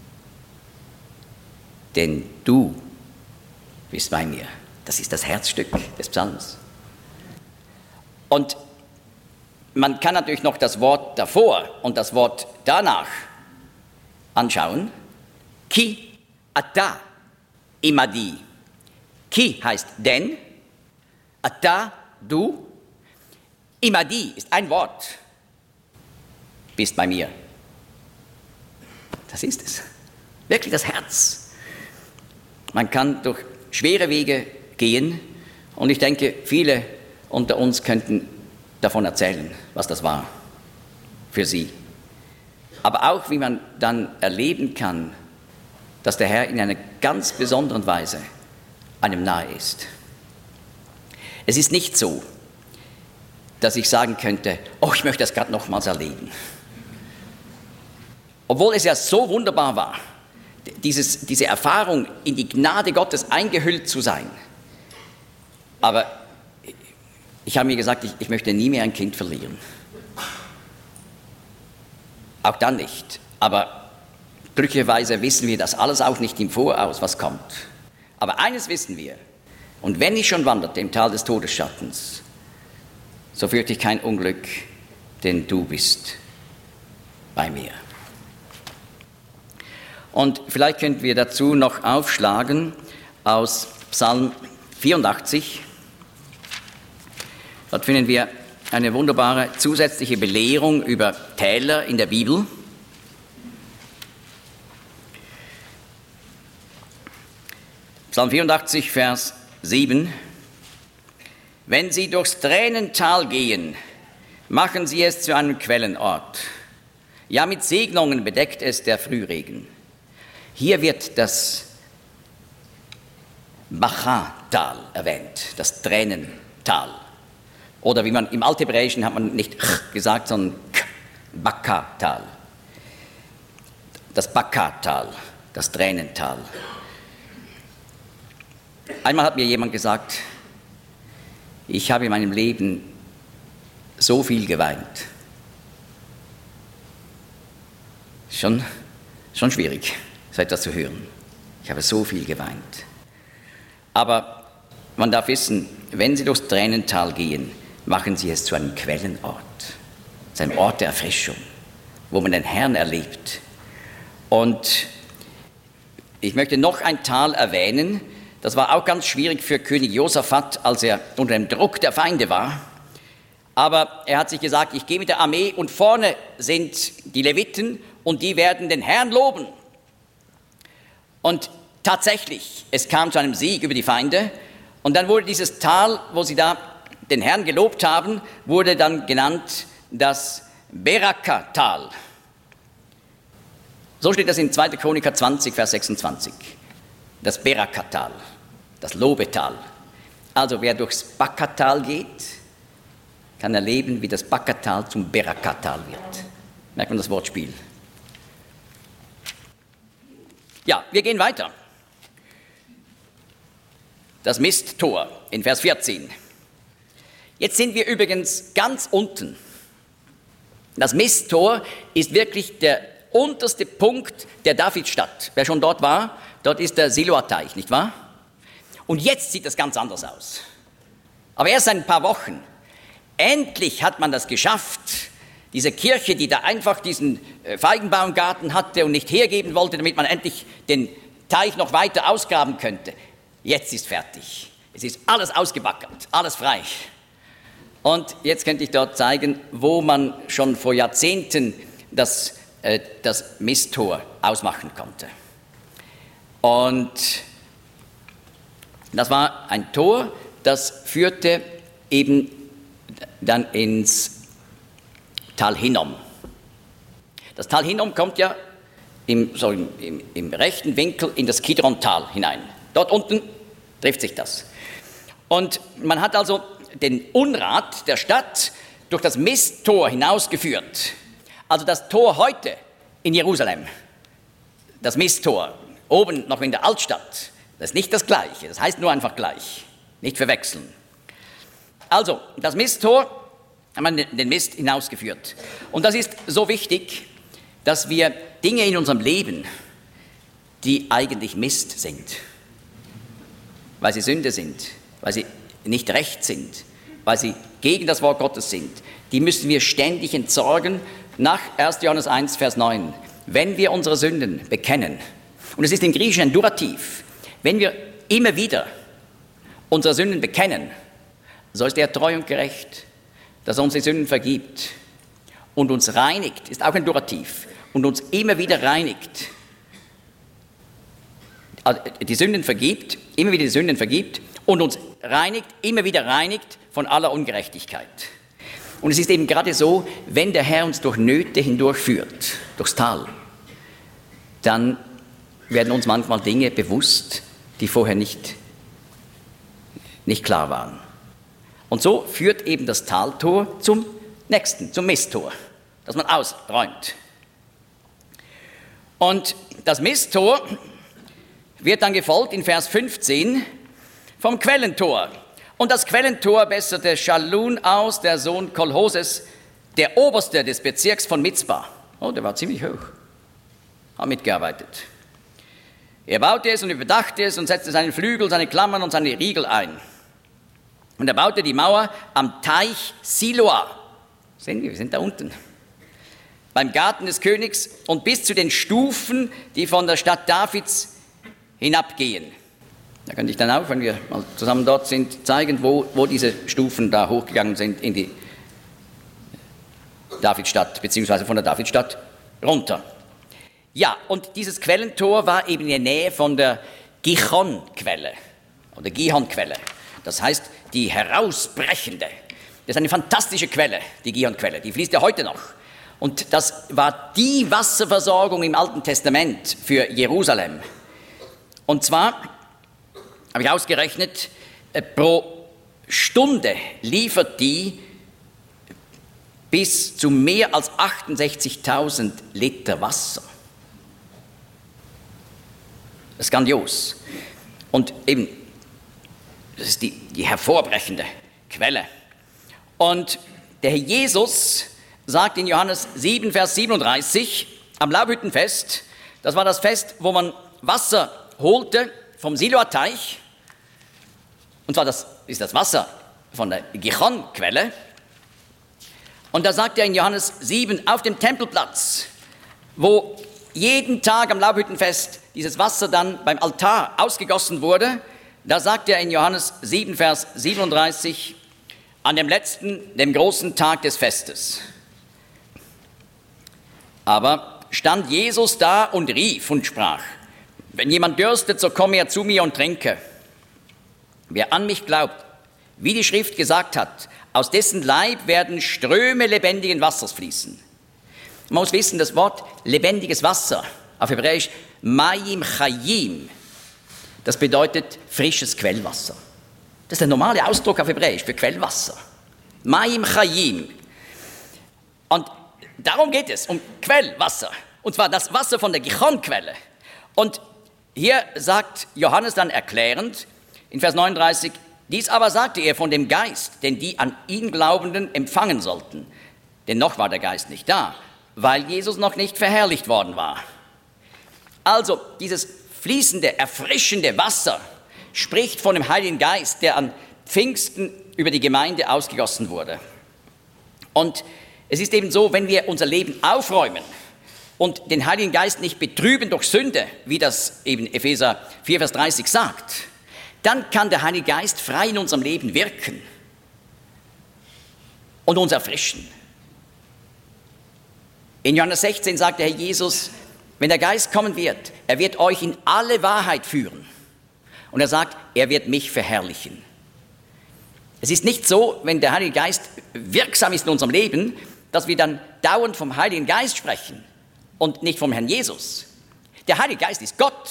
Speaker 1: Denn du bist bei mir. Das ist das Herzstück des Psalms. Und man kann natürlich noch das Wort davor und das Wort danach anschauen. Ki ata imadi. Ki heißt denn, ata du, imadi ist ein Wort, bist bei mir. Das ist es. Wirklich das Herz. Man kann durch schwere Wege gehen und ich denke, viele unter uns könnten davon erzählen, was das war für sie. Aber auch, wie man dann erleben kann, dass der Herr in einer ganz besonderen Weise einem nahe ist. Es ist nicht so, dass ich sagen könnte, oh, ich möchte das gerade nochmals erleben. Obwohl es ja so wunderbar war, diese Erfahrung, in die Gnade Gottes eingehüllt zu sein. Aber ich habe mir gesagt, ich möchte nie mehr ein Kind verlieren. Auch dann nicht. Aber glücklicherweise wissen wir das alles auch nicht im Voraus, was kommt. Aber eines wissen wir, und wenn ich schon wanderte im Tal des Todesschattens, so fürchte ich kein Unglück, denn du bist bei mir. Und vielleicht könnten wir dazu noch aufschlagen aus Psalm 84. Dort finden wir eine wunderbare zusätzliche Belehrung über Täler in der Bibel. Psalm 84, Vers 7. Wenn sie durchs Tränental gehen, machen sie es zu einem Quellenort. Ja, mit Segnungen bedeckt es der Frühregen. Hier wird das Bacha-Tal erwähnt, das Tränental. Oder wie man im Althebräischen hat man nicht gesagt, sondern Baka-Tal. Das Baka-Tal, das Tränental. Einmal hat mir jemand gesagt, ich habe in meinem Leben so viel geweint. Schon schwierig, so etwas zu hören. Ich habe so viel geweint. Aber man darf wissen, wenn Sie durchs Tränental gehen, machen Sie es zu einem Quellenort, zu einem Ort der Erfrischung, wo man den Herrn erlebt. Und ich möchte noch ein Tal erwähnen, das war auch ganz schwierig für König Josaphat, als er unter dem Druck der Feinde war. Aber er hat sich gesagt, ich gehe mit der Armee und vorne sind die Leviten und die werden den Herrn loben. Und tatsächlich, es kam zu einem Sieg über die Feinde und dann wurde dieses Tal, wo sie da den Herrn gelobt haben, wurde dann genannt das Beraka-Tal. So steht das in 2. Chroniker 20, Vers 26. Das Beraka-Tal, das Lobetal. Also wer durchs Baka-Tal geht, kann erleben, wie das Baka-Tal zum Beraka-Tal wird. Merkt man das Wortspiel? Ja, wir gehen weiter. Das Misttor in Vers 14. Jetzt sind wir übrigens ganz unten. Das Misttor ist wirklich der unterste Punkt der Davidstadt. Wer schon dort war, dort ist der Siloa-Teich, nicht wahr? Und jetzt sieht das ganz anders aus. Aber erst seit ein paar Wochen. Endlich hat man das geschafft. Diese Kirche, die da einfach diesen Feigenbaumgarten hatte und nicht hergeben wollte, damit man endlich den Teich noch weiter ausgraben könnte. Jetzt ist fertig. Es ist alles ausgebackert, alles frei. Und jetzt könnte ich dort zeigen, wo man schon vor Jahrzehnten das Misttor ausmachen konnte. Und das war ein Tor, das führte eben dann ins Tal Hinnom. Das Tal Hinnom kommt ja im rechten Winkel in das Kidron-Tal hinein. Dort unten trifft sich das. Und man hat also den Unrat der Stadt durch das Misttor hinausgeführt. Also das Tor heute in Jerusalem, das Misttor, oben noch in der Altstadt, das ist nicht das Gleiche, das heißt nur einfach gleich, nicht verwechseln. Also, das Misttor, haben wir den Mist hinausgeführt. Und das ist so wichtig, dass wir Dinge in unserem Leben, die eigentlich Mist sind, weil sie Sünde sind, weil sie nicht recht sind, weil sie gegen das Wort Gottes sind, die müssen wir ständig entsorgen nach 1. Johannes 1, Vers 9. Wenn wir unsere Sünden bekennen, und es ist im Griechischen ein Durativ, wenn wir immer wieder unsere Sünden bekennen, so ist er treu und gerecht, dass er uns die Sünden vergibt und uns reinigt, ist auch ein Durativ, und uns immer wieder reinigt, also die Sünden vergibt, immer wieder die Sünden vergibt und uns reinigt, immer wieder reinigt von aller Ungerechtigkeit. Und es ist eben gerade so, wenn der Herr uns durch Nöte hindurchführt, durchs Tal, dann werden uns manchmal Dinge bewusst, die vorher nicht klar waren. Und so führt eben das Taltor zum nächsten, zum Misttor, das man ausräumt. Und das Misttor wird dann gefolgt in Vers 15 vom Quellentor. Und das Quellentor besserte Schallun aus, der Sohn Kolhoses, der Oberste des Bezirks von Mizpah. Oh, der war ziemlich hoch, hat mitgearbeitet. Er baute es und überdachte es und setzte seinen Flügel, seine Klammern und seine Riegel ein. Und er baute die Mauer am Teich Siloa. Sehen wir sind da unten. Beim Garten des Königs und bis zu den Stufen, die von der Stadt Davids hinabgehen. Da könnte ich dann auch, wenn wir mal zusammen dort sind, zeigen, wo diese Stufen da hochgegangen sind in die Davidstadt, beziehungsweise von der Davidstadt runter. Ja, und dieses Quellentor war eben in der Nähe von der Gichon-Quelle oder Gihon-Quelle. Das heißt, die herausbrechende. Das ist eine fantastische Quelle, die Gihon-Quelle. Die fließt ja heute noch. Und das war die Wasserversorgung im Alten Testament für Jerusalem. Und zwar habe ich ausgerechnet, pro Stunde liefert die bis zu mehr als 68.000 Liter Wasser. Das ist grandios. Und eben, das ist die hervorbrechende Quelle. Und der Herr Jesus sagt in Johannes 7, Vers 37, am Laubhüttenfest, das war das Fest, wo man Wasser holte vom Siloa-Teich, und zwar das ist das Wasser von der Gichon-Quelle. Und da sagt er in Johannes 7, auf dem Tempelplatz, wo jeden Tag am Laubhüttenfest dieses Wasser dann beim Altar ausgegossen wurde, da sagt er in Johannes 7, Vers 37, an dem letzten, dem großen Tag des Festes. Aber stand Jesus da und rief und sprach, wenn jemand dürstet, so komme er zu mir und trinke. Wer an mich glaubt, wie die Schrift gesagt hat, aus dessen Leib werden Ströme lebendigen Wassers fließen. Man muss wissen, das Wort lebendiges Wasser, auf Hebräisch Mayim Chayim, das bedeutet frisches Quellwasser. Das ist der normale Ausdruck auf Hebräisch für Quellwasser. Mayim Chayim. Und darum geht es, um Quellwasser. Und zwar das Wasser von der Gichon-Quelle. Und hier sagt Johannes dann erklärend, in Vers 39, dies aber sagte er von dem Geist, den die an ihn Glaubenden empfangen sollten. Denn noch war der Geist nicht da, weil Jesus noch nicht verherrlicht worden war. Also dieses fließende, erfrischende Wasser spricht von dem Heiligen Geist, der an Pfingsten über die Gemeinde ausgegossen wurde. Und es ist eben so, wenn wir unser Leben aufräumen und den Heiligen Geist nicht betrüben durch Sünde, wie das eben Epheser 4, Vers 30 sagt, dann kann der Heilige Geist frei in unserem Leben wirken und uns erfrischen. In Johannes 16 sagt der Herr Jesus, wenn der Geist kommen wird, er wird euch in alle Wahrheit führen. Und er sagt, er wird mich verherrlichen. Es ist nicht so, wenn der Heilige Geist wirksam ist in unserem Leben, dass wir dann dauernd vom Heiligen Geist sprechen und nicht vom Herrn Jesus. Der Heilige Geist ist Gott,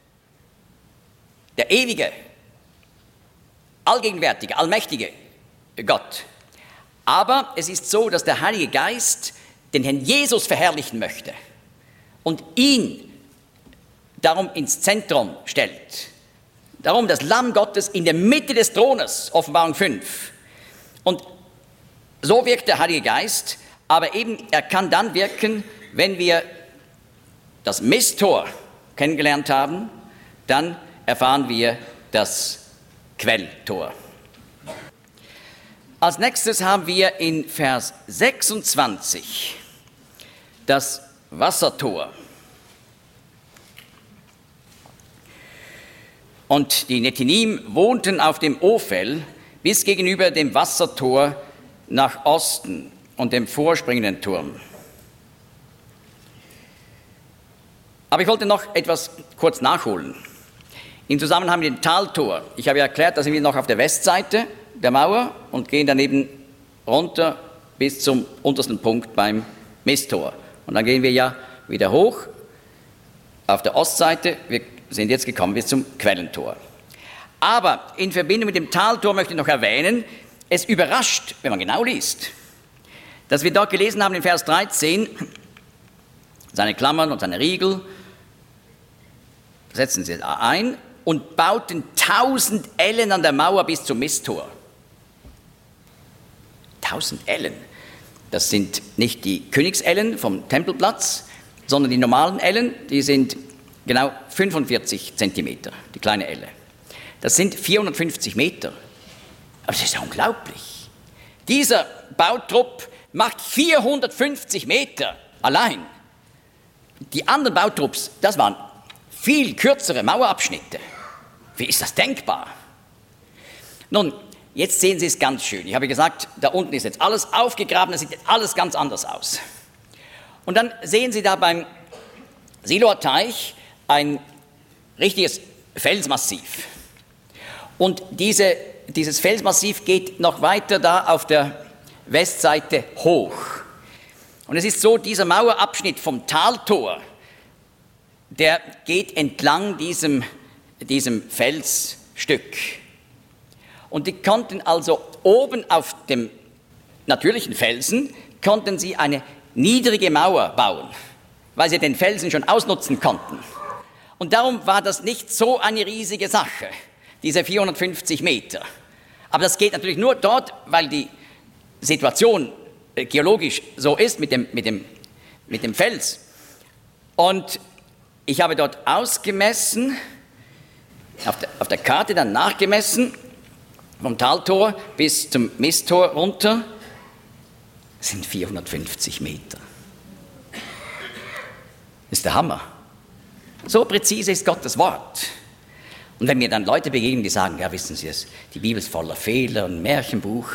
Speaker 1: der ewige, allgegenwärtige, allmächtige Gott. Aber es ist so, dass der Heilige Geist den Herrn Jesus verherrlichen möchte und ihn darum ins Zentrum stellt. Darum das Lamm Gottes in der Mitte des Thrones, Offenbarung 5. Und so wirkt der Heilige Geist, aber eben er kann dann wirken, wenn wir das Misttor kennengelernt haben, dann erfahren wir das Quelltor. Als nächstes haben wir in Vers 26 das Wassertor. Und die Nethinim wohnten auf dem Ophel bis gegenüber dem Wassertor nach Osten und dem vorspringenden Turm. Aber ich wollte noch etwas kurz nachholen. Im Zusammenhang mit dem Taltor. Ich habe ja erklärt, da sind wir noch auf der Westseite der Mauer und gehen daneben runter bis zum untersten Punkt beim Misttor. Und dann gehen wir ja wieder hoch auf der Ostseite. Wir sind jetzt gekommen bis zum Quellentor. Aber in Verbindung mit dem Taltor möchte ich noch erwähnen, es überrascht, wenn man genau liest, dass wir dort gelesen haben in Vers 13, seine Klammern und seine Riegel setzen sie da ein und bauten 1000 Ellen an der Mauer bis zum Misttor. 1000 Ellen. Das sind nicht die Königsellen vom Tempelplatz, sondern die normalen Ellen, die sind genau 45 Zentimeter, die kleine Elle. Das sind 450 Meter. Aber das ist ja unglaublich. Dieser Bautrupp macht 450 Meter allein. Die anderen Bautrupps, das waren viel kürzere Mauerabschnitte. Wie ist das denkbar? Nun, jetzt sehen Sie es ganz schön. Ich habe gesagt, da unten ist jetzt alles aufgegraben, das sieht jetzt alles ganz anders aus. Und dann sehen Sie da beim Siloer Teich ein richtiges Felsmassiv. Und dieses Felsmassiv geht noch weiter da auf der Westseite hoch. Und es ist so, dieser Mauerabschnitt vom Taltor, der geht entlang diesem Felsstück. Und die konnten also oben auf dem natürlichen Felsen, konnten sie eine niedrige Mauer bauen, weil sie den Felsen schon ausnutzen konnten. Und darum war das nicht so eine riesige Sache, diese 450 Meter. Aber das geht natürlich nur dort, weil die Situation geologisch so ist mit dem Fels. Und ich habe dort ausgemessen, auf der Karte dann nachgemessen, vom Taltor bis zum Misttor runter, sind 450 Meter. Das ist der Hammer. So präzise ist Gottes Wort. Und wenn mir dann Leute begegnen, die sagen, ja, wissen Sie es, die Bibel ist voller Fehler, ein Märchenbuch.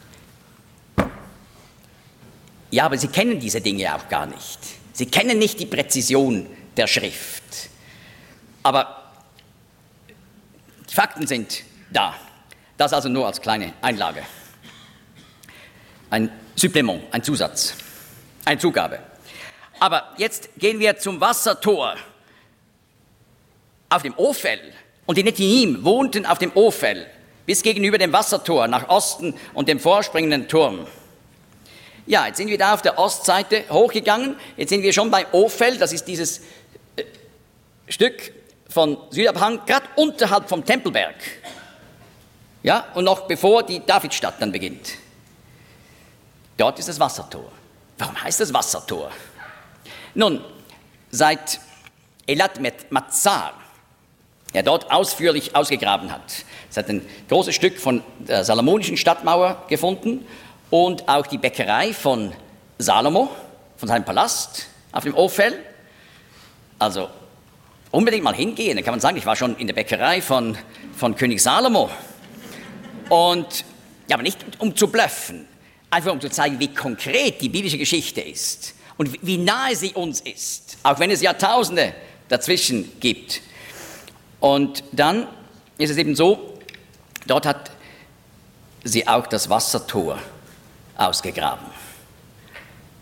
Speaker 1: Ja, aber sie kennen diese Dinge auch gar nicht. Sie kennen nicht die Präzision der Schrift. Aber die Fakten sind da. Das also nur als kleine Einlage. Ein Supplement, ein Zusatz, eine Zugabe. Aber jetzt gehen wir zum Wassertor auf dem Ophel. Und die Nethinim wohnten auf dem Ophel bis gegenüber dem Wassertor nach Osten und dem vorspringenden Turm. Ja, jetzt sind wir da auf der Ostseite hochgegangen. Jetzt sind wir schon bei Ophel, das ist dieses Stück von Südabhang, gerade unterhalb vom Tempelberg. Ja, und noch bevor die Davidstadt dann beginnt. Dort ist das Wassertor. Warum heißt das Wassertor? Nun, seit Elat Matzar, er dort ausführlich ausgegraben hat, es hat ein großes Stück von der salomonischen Stadtmauer gefunden und auch die Bäckerei von Salomo, von seinem Palast auf dem Ophel. Also unbedingt mal hingehen, dann kann man sagen, ich war schon in der Bäckerei von König Salomo. Und, ja, aber nicht um zu bluffen, einfach um zu zeigen, wie konkret die biblische Geschichte ist und wie nahe sie uns ist, auch wenn es Jahrtausende dazwischen gibt. Und dann ist es eben so, dort hat sie auch das Wassertor ausgegraben.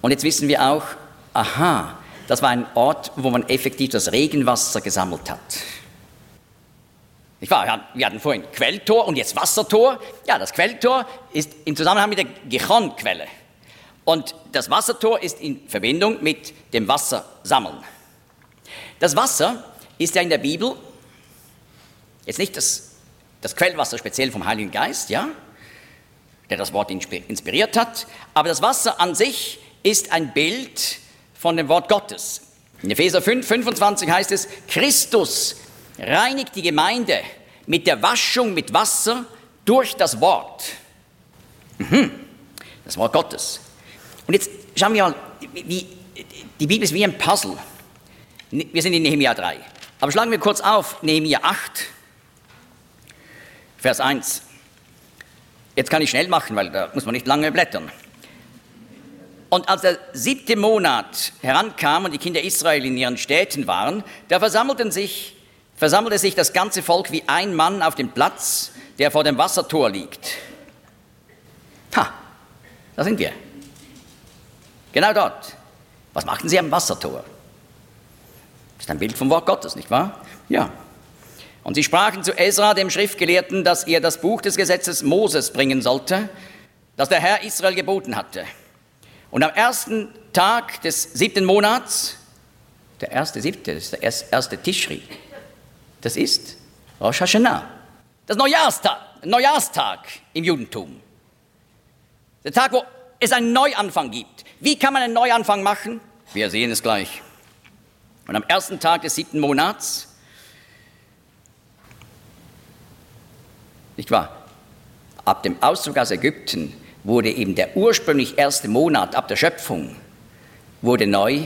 Speaker 1: Und jetzt wissen wir auch, aha, das war ein Ort, wo man effektiv das Regenwasser gesammelt hat. Nicht wahr? Wir hatten vorhin Quelltor und jetzt Wassertor. Ja, das Quelltor ist im Zusammenhang mit der Gichon-Quelle. Und das Wassertor ist in Verbindung mit dem Wassersammeln. Das Wasser ist ja in der Bibel jetzt nicht das Quellwasser speziell vom Heiligen Geist, ja, der das Wort inspiriert hat, aber das Wasser an sich ist ein Bild von dem Wort Gottes. In Epheser 5, 25 heißt es, Christus reinigt die Gemeinde mit der Waschung mit Wasser durch das Wort. Das Wort Gottes. Und jetzt schauen wir mal, die Bibel ist wie ein Puzzle. Wir sind in Nehemia 3. Aber schlagen wir kurz auf, Nehemia 8, Vers 1. Jetzt kann ich schnell machen, weil da muss man nicht lange blättern. Und als der 7. Monat herankam und die Kinder Israel in ihren Städten waren, da versammelte sich das ganze Volk wie ein Mann auf dem Platz, der vor dem Wassertor liegt. Ha, da sind wir. Genau dort. Was machten sie am Wassertor? Das ist ein Bild vom Wort Gottes, nicht wahr? Ja. Und sie sprachen zu Esra, dem Schriftgelehrten, dass er das Buch des Gesetzes Moses bringen sollte, das der Herr Israel geboten hatte. Und am ersten Tag des 7. Monats, der erste 7., das ist der erste Tischri, das ist Rosh Hashanah, das Neujahrstag im Judentum. Der Tag, wo es einen Neuanfang gibt. Wie kann man einen Neuanfang machen? Wir sehen es gleich. Und am ersten Tag des 7. Monats, nicht wahr, ab dem Auszug aus Ägypten wurde eben der ursprünglich erste Monat ab der Schöpfung, wurde neu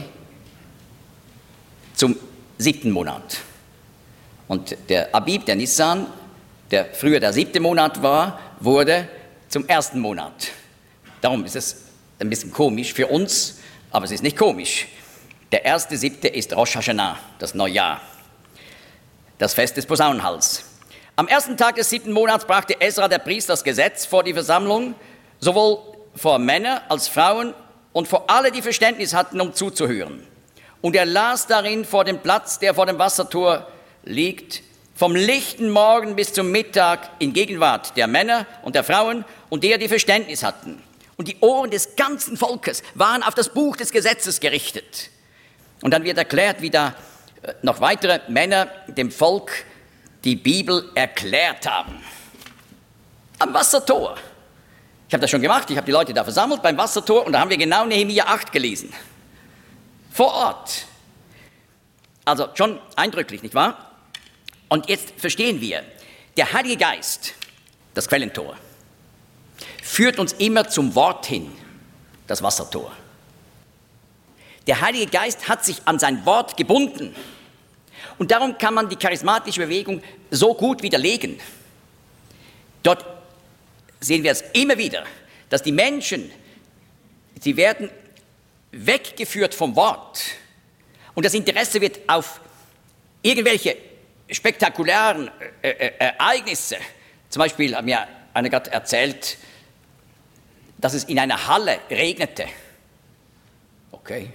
Speaker 1: zum 7. Monat. Und der Abib, der Nissan, der früher der 7. Monat war, wurde zum 1. Monat. Darum ist es ein bisschen komisch für uns, aber es ist nicht komisch. Der 1.7. ist Rosh Hashanah, das Neujahr, das Fest des Posaunenhals. Am ersten Tag des 7. Monats brachte Esra, der Priester, das Gesetz vor die Versammlung, sowohl vor Männer als Frauen und vor alle, die Verständnis hatten, um zuzuhören. Und er las darin vor dem Platz, der vor dem Wassertor liegt, vom lichten Morgen bis zum Mittag in Gegenwart der Männer und der Frauen und derer, die Verständnis hatten. Und die Ohren des ganzen Volkes waren auf das Buch des Gesetzes gerichtet. Und dann wird erklärt, wie da noch weitere Männer dem Volk die Bibel erklärt haben. Am Wassertor. Ich habe das schon gemacht, ich habe die Leute da versammelt beim Wassertor und da haben wir genau Nehemia 8 gelesen. Vor Ort. Also schon eindrücklich, nicht wahr? Und jetzt verstehen wir, der Heilige Geist, das Quellentor, führt uns immer zum Wort hin, das Wassertor. Der Heilige Geist hat sich an sein Wort gebunden. Und darum kann man die charismatische Bewegung so gut widerlegen. Dort sehen wir es immer wieder, dass die Menschen, sie werden weggeführt vom Wort. Und das Interesse wird auf irgendwelche spektakulären Ereignisse. Zum Beispiel hat mir einer gerade erzählt, dass es in einer Halle regnete. Okay.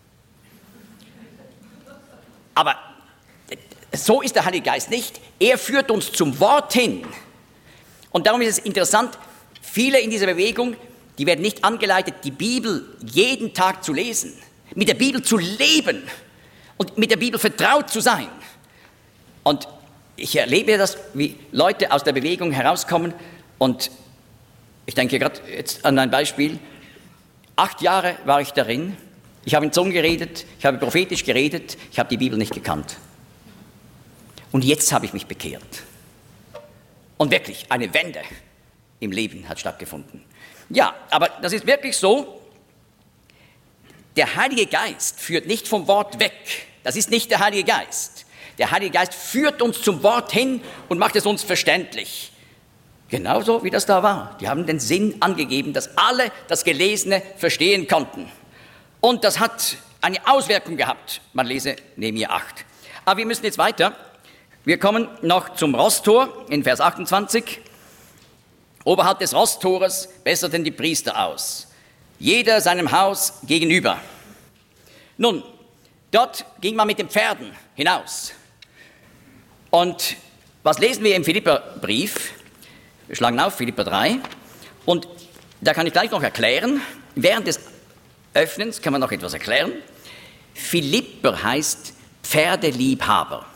Speaker 1: Aber so ist der Heilige Geist nicht. Er führt uns zum Wort hin. Und darum ist es interessant, viele in dieser Bewegung, die werden nicht angeleitet, die Bibel jeden Tag zu lesen, mit der Bibel zu leben und mit der Bibel vertraut zu sein. Und ich erlebe das, wie Leute aus der Bewegung herauskommen und ich denke gerade jetzt an ein Beispiel. 8 Jahre war ich darin, ich habe in Zungen geredet, ich habe prophetisch geredet, ich habe die Bibel nicht gekannt. Und jetzt habe ich mich bekehrt. Und wirklich, eine Wende im Leben hat stattgefunden. Ja, aber das ist wirklich so, der Heilige Geist führt nicht vom Wort weg. Das ist nicht der Heilige Geist. Der Heilige Geist führt uns zum Wort hin und macht es uns verständlich. Genauso wie das da war. Die haben den Sinn angegeben, dass alle das Gelesene verstehen konnten. Und das hat eine Auswirkung gehabt. Man lese Nehemia 8. Aber wir müssen jetzt weiter. Wir kommen noch zum Rosttor in Vers 28. Oberhalb des Rosttores besserten die Priester aus. jeder seinem Haus gegenüber. Nun, dort ging man mit den Pferden hinaus. Und was lesen wir im Philipperbrief? Wir schlagen auf Philipper 3. Und da kann ich gleich noch erklären, während des Öffnens kann man noch etwas erklären. Philipper heißt Pferdeliebhaber.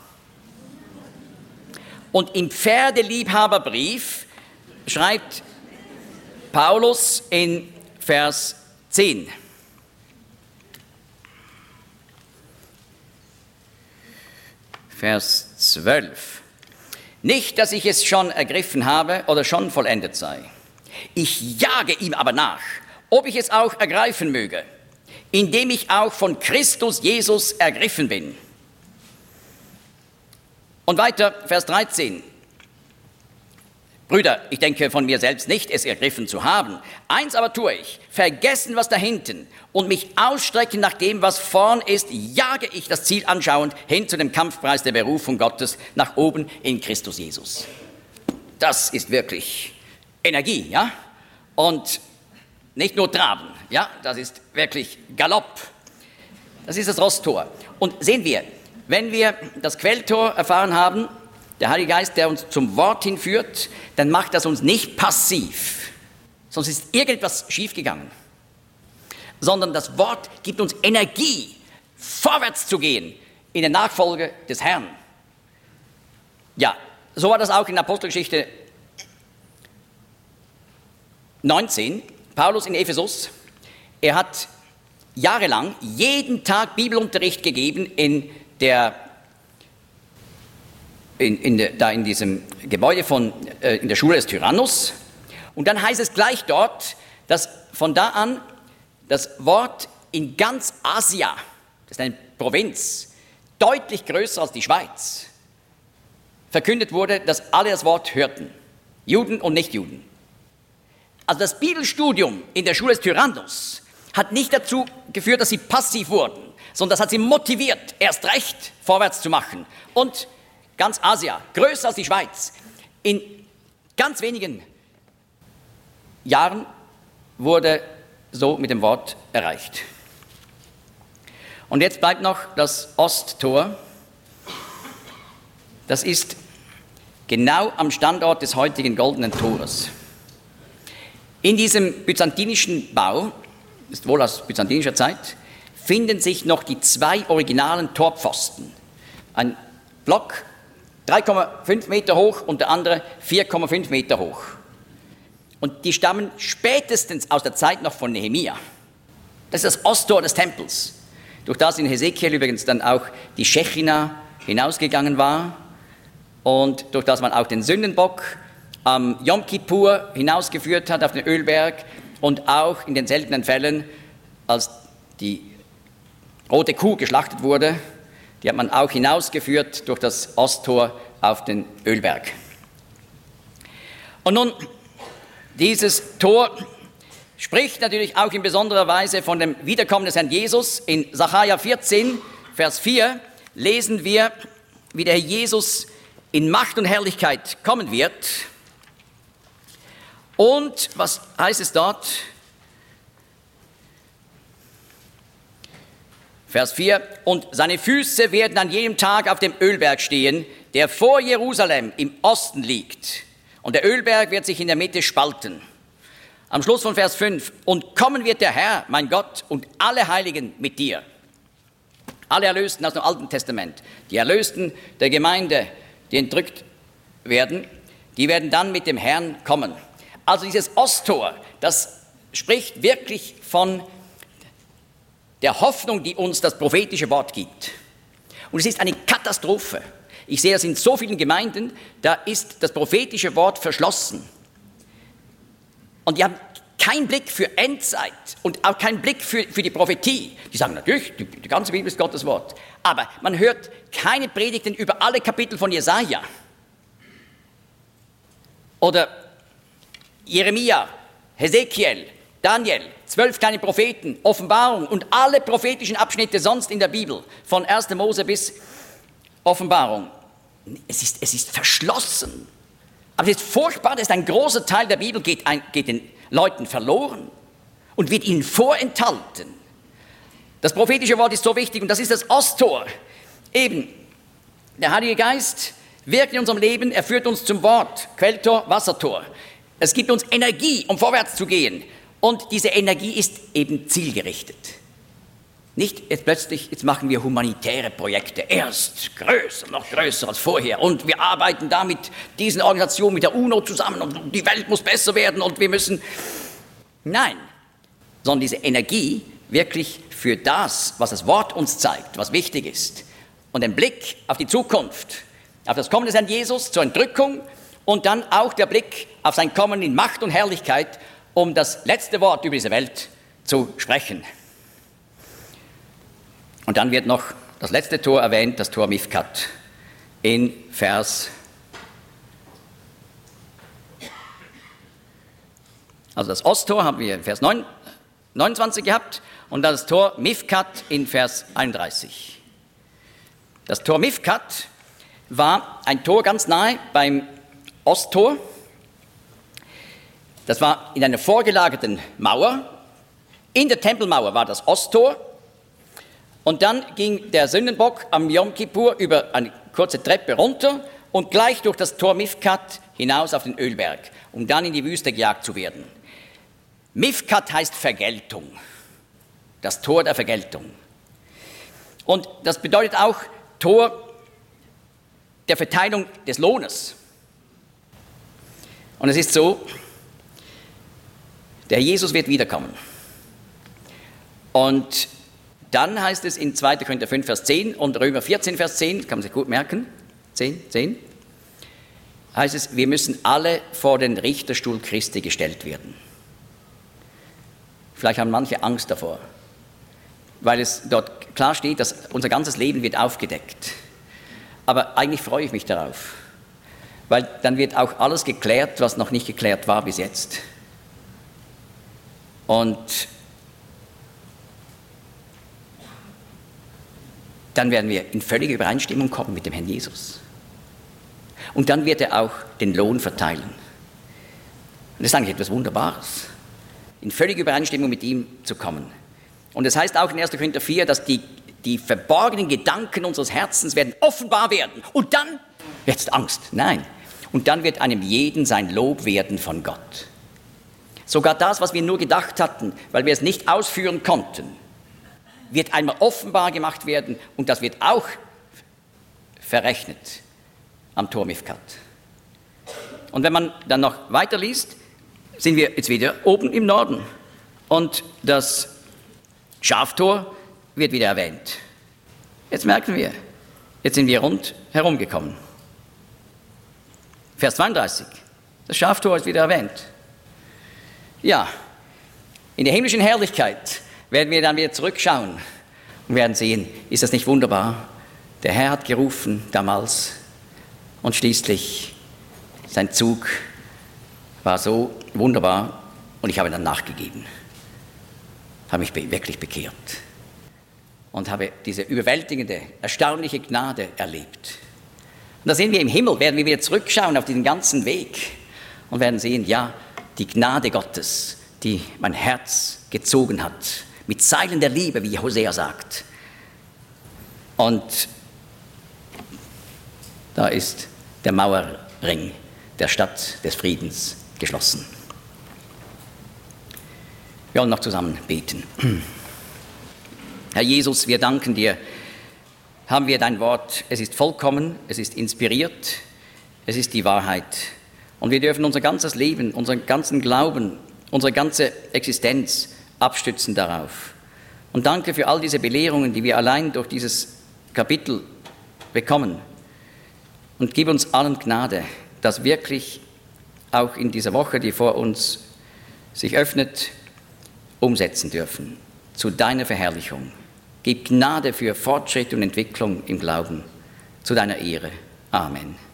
Speaker 1: Und im Pferdeliebhaberbrief schreibt Paulus in Vers 10. Vers 12. Nicht, dass ich es schon ergriffen habe oder schon vollendet sei. Ich jage ihm aber nach, ob ich es auch ergreifen möge, indem ich auch von Christus Jesus ergriffen bin. Und weiter, Vers 13. Brüder, ich denke von mir selbst nicht, es ergriffen zu haben. Eins aber tue ich, vergessen, was da hinten und mich ausstrecken nach dem, was vorn ist, jage ich das Ziel anschauend hin zu dem Kampfpreis der Berufung Gottes nach oben in Christus Jesus. Das ist wirklich Energie, ja? Und nicht nur Traben, ja? Das ist wirklich Galopp. Das ist das Rosstor. Und sehen wir, wenn wir das Quelltor erfahren haben, der Heilige Geist, der uns zum Wort hinführt, dann macht das uns nicht passiv, sonst ist irgendetwas schiefgegangen, sondern das Wort gibt uns Energie, vorwärts zu gehen in der Nachfolge des Herrn. Ja, so war das auch in Apostelgeschichte 19, Paulus in Ephesus. Er hat jahrelang jeden Tag Bibelunterricht gegeben in diesem Gebäude in der Schule des Tyrannus. Und dann heißt es gleich dort, dass von da an das Wort in ganz Asia, das ist eine Provinz, deutlich größer als die Schweiz, verkündet wurde, dass alle das Wort hörten, Juden und Nichtjuden. Also das Bibelstudium in der Schule des Tyrannus hat nicht dazu geführt, dass sie passiv wurden, sondern das hat sie motiviert, erst recht vorwärts zu machen. Und ganz Asia, größer als die Schweiz, in ganz wenigen Jahren wurde so mit dem Wort erreicht. Und jetzt bleibt noch das Osttor. Das ist genau am Standort des heutigen Goldenen Tores. In diesem byzantinischen Bau, ist wohl aus byzantinischer Zeit, finden sich noch die 2 originalen Torpfosten. Ein Block 3,5 Meter hoch und der andere 4,5 Meter hoch. Und die stammen spätestens aus der Zeit noch von Nehemia. Das ist das Osttor des Tempels, durch das in Hesekiel übrigens dann auch die Schechina hinausgegangen war und durch das man auch den Sündenbock am Yom Kippur hinausgeführt hat auf den Ölberg und auch in den seltenen Fällen, als die rote Kuh geschlachtet wurde, die hat man auch hinausgeführt durch das Osttor auf den Ölberg. Und nun, dieses Tor spricht natürlich auch in besonderer Weise von dem Wiederkommen des Herrn Jesus. In Sacharja 14, Vers 4 lesen wir, wie der Herr Jesus in Macht und Herrlichkeit kommen wird. Und was heißt es dort? Vers 4, und seine Füße werden an jedem Tag auf dem Ölberg stehen, der vor Jerusalem im Osten liegt. Und der Ölberg wird sich in der Mitte spalten. Am Schluss von Vers 5, und kommen wird der Herr, mein Gott, und alle Heiligen mit dir. Alle Erlösten aus dem Alten Testament, die Erlösten der Gemeinde, die entrückt werden, die werden dann mit dem Herrn kommen. Also dieses Osttor, das spricht wirklich von der Hoffnung, die uns das prophetische Wort gibt. Und es ist eine Katastrophe. Ich sehe das in so vielen Gemeinden, da ist das prophetische Wort verschlossen. Und die haben keinen Blick für Endzeit und auch keinen Blick für die Prophetie. Die sagen natürlich, die ganze Bibel ist Gottes Wort. Aber man hört keine Predigten über alle Kapitel von Jesaja. Oder Jeremia, Hesekiel, Daniel, 12 kleine Propheten, Offenbarung und alle prophetischen Abschnitte sonst in der Bibel, von 1. Mose bis Offenbarung. Es ist verschlossen. Aber es ist furchtbar, dass ein großer Teil der Bibel geht den Leuten verloren. und wird ihnen vorenthalten. Das prophetische Wort ist so wichtig und das ist das Osttor. Eben, der Heilige Geist wirkt in unserem Leben, er führt uns zum Wort, Quelltor, Wassertor. Es gibt uns Energie, um vorwärts zu gehen. Und diese Energie ist eben zielgerichtet. Nicht jetzt plötzlich, jetzt machen wir humanitäre Projekte, erst größer, noch größer als vorher. Und wir arbeiten da mit diesen Organisationen, mit der UNO zusammen und die Welt muss besser werden und wir müssen... Nein, sondern diese Energie wirklich für das, was das Wort uns zeigt, was wichtig ist. Und den Blick auf die Zukunft, auf das Kommen des Herrn Jesus zur Entrückung und dann auch der Blick auf sein Kommen in Macht und Herrlichkeit, um das letzte Wort über diese Welt zu sprechen. Und dann wird noch das letzte Tor erwähnt, das Tor Mifkat, in Vers... Also das Osttor haben wir in Vers 29 gehabt und das Tor Mifkat in Vers 31. Das Tor Mifkat war ein Tor ganz nahe beim Osttor. Das war in einer vorgelagerten Mauer. In der Tempelmauer war das Osttor. Und dann ging der Sündenbock am Yom Kippur über eine kurze Treppe runter und gleich durch das Tor Mifkat hinaus auf den Ölberg, um dann in die Wüste gejagt zu werden. Mifkat heißt Vergeltung, das Tor der Vergeltung. Und das bedeutet auch Tor der Verteilung des Lohnes. Und es ist so, der Jesus wird wiederkommen. Und dann heißt es in 2. Korinther 5, Vers 10 und Römer 14, Vers 10, kann man sich gut merken, 10, heißt es, wir müssen alle vor den Richterstuhl Christi gestellt werden. Vielleicht haben manche Angst davor, weil es dort klar steht, dass unser ganzes Leben wird aufgedeckt. Aber eigentlich freue ich mich darauf, weil dann wird auch alles geklärt, was noch nicht geklärt war bis jetzt. Und dann werden wir in völlige Übereinstimmung kommen mit dem Herrn Jesus. Und dann wird er auch den Lohn verteilen. Und das ist eigentlich etwas Wunderbares, in völlige Übereinstimmung mit ihm zu kommen. Und es heißt auch in 1. Korinther 4, dass die verborgenen Gedanken unseres Herzens werden offenbar werden. Und dann jetzt Angst. Nein. Und dann wird einem jeden sein Lob werden von Gott. Sogar das, was wir nur gedacht hatten, weil wir es nicht ausführen konnten, wird einmal offenbar gemacht werden und das wird auch verrechnet am Tor Mifkat. Und wenn man dann noch weiterliest, sind wir jetzt wieder oben im Norden und das Schaftor wird wieder erwähnt. Jetzt merken wir, jetzt sind wir rundherum gekommen. Vers 32, das Schaftor ist wieder erwähnt. Ja, in der himmlischen Herrlichkeit werden wir dann wieder zurückschauen und werden sehen, ist das nicht wunderbar? Der Herr hat gerufen damals und schließlich sein Zug war so wunderbar und ich habe dann nachgegeben, habe mich wirklich bekehrt und habe diese überwältigende, erstaunliche Gnade erlebt. Und da sehen wir im Himmel, werden wir wieder zurückschauen auf diesen ganzen Weg und werden sehen, ja, die Gnade Gottes, die mein Herz gezogen hat, mit Seilen der Liebe, wie Hosea sagt. Und da ist der Mauerring der Stadt des Friedens geschlossen. Wir wollen noch zusammen beten. Herr Jesus, wir danken dir, haben wir dein Wort, es ist vollkommen, es ist inspiriert, es ist die Wahrheit. Und wir dürfen unser ganzes Leben, unseren ganzen Glauben, unsere ganze Existenz abstützen darauf. Und danke für all diese Belehrungen, die wir allein durch dieses Kapitel bekommen. Und gib uns allen Gnade, dass wirklich auch in dieser Woche, die vor uns sich öffnet, umsetzen dürfen zu deiner Verherrlichung. Gib Gnade für Fortschritt und Entwicklung im Glauben zu deiner Ehre. Amen.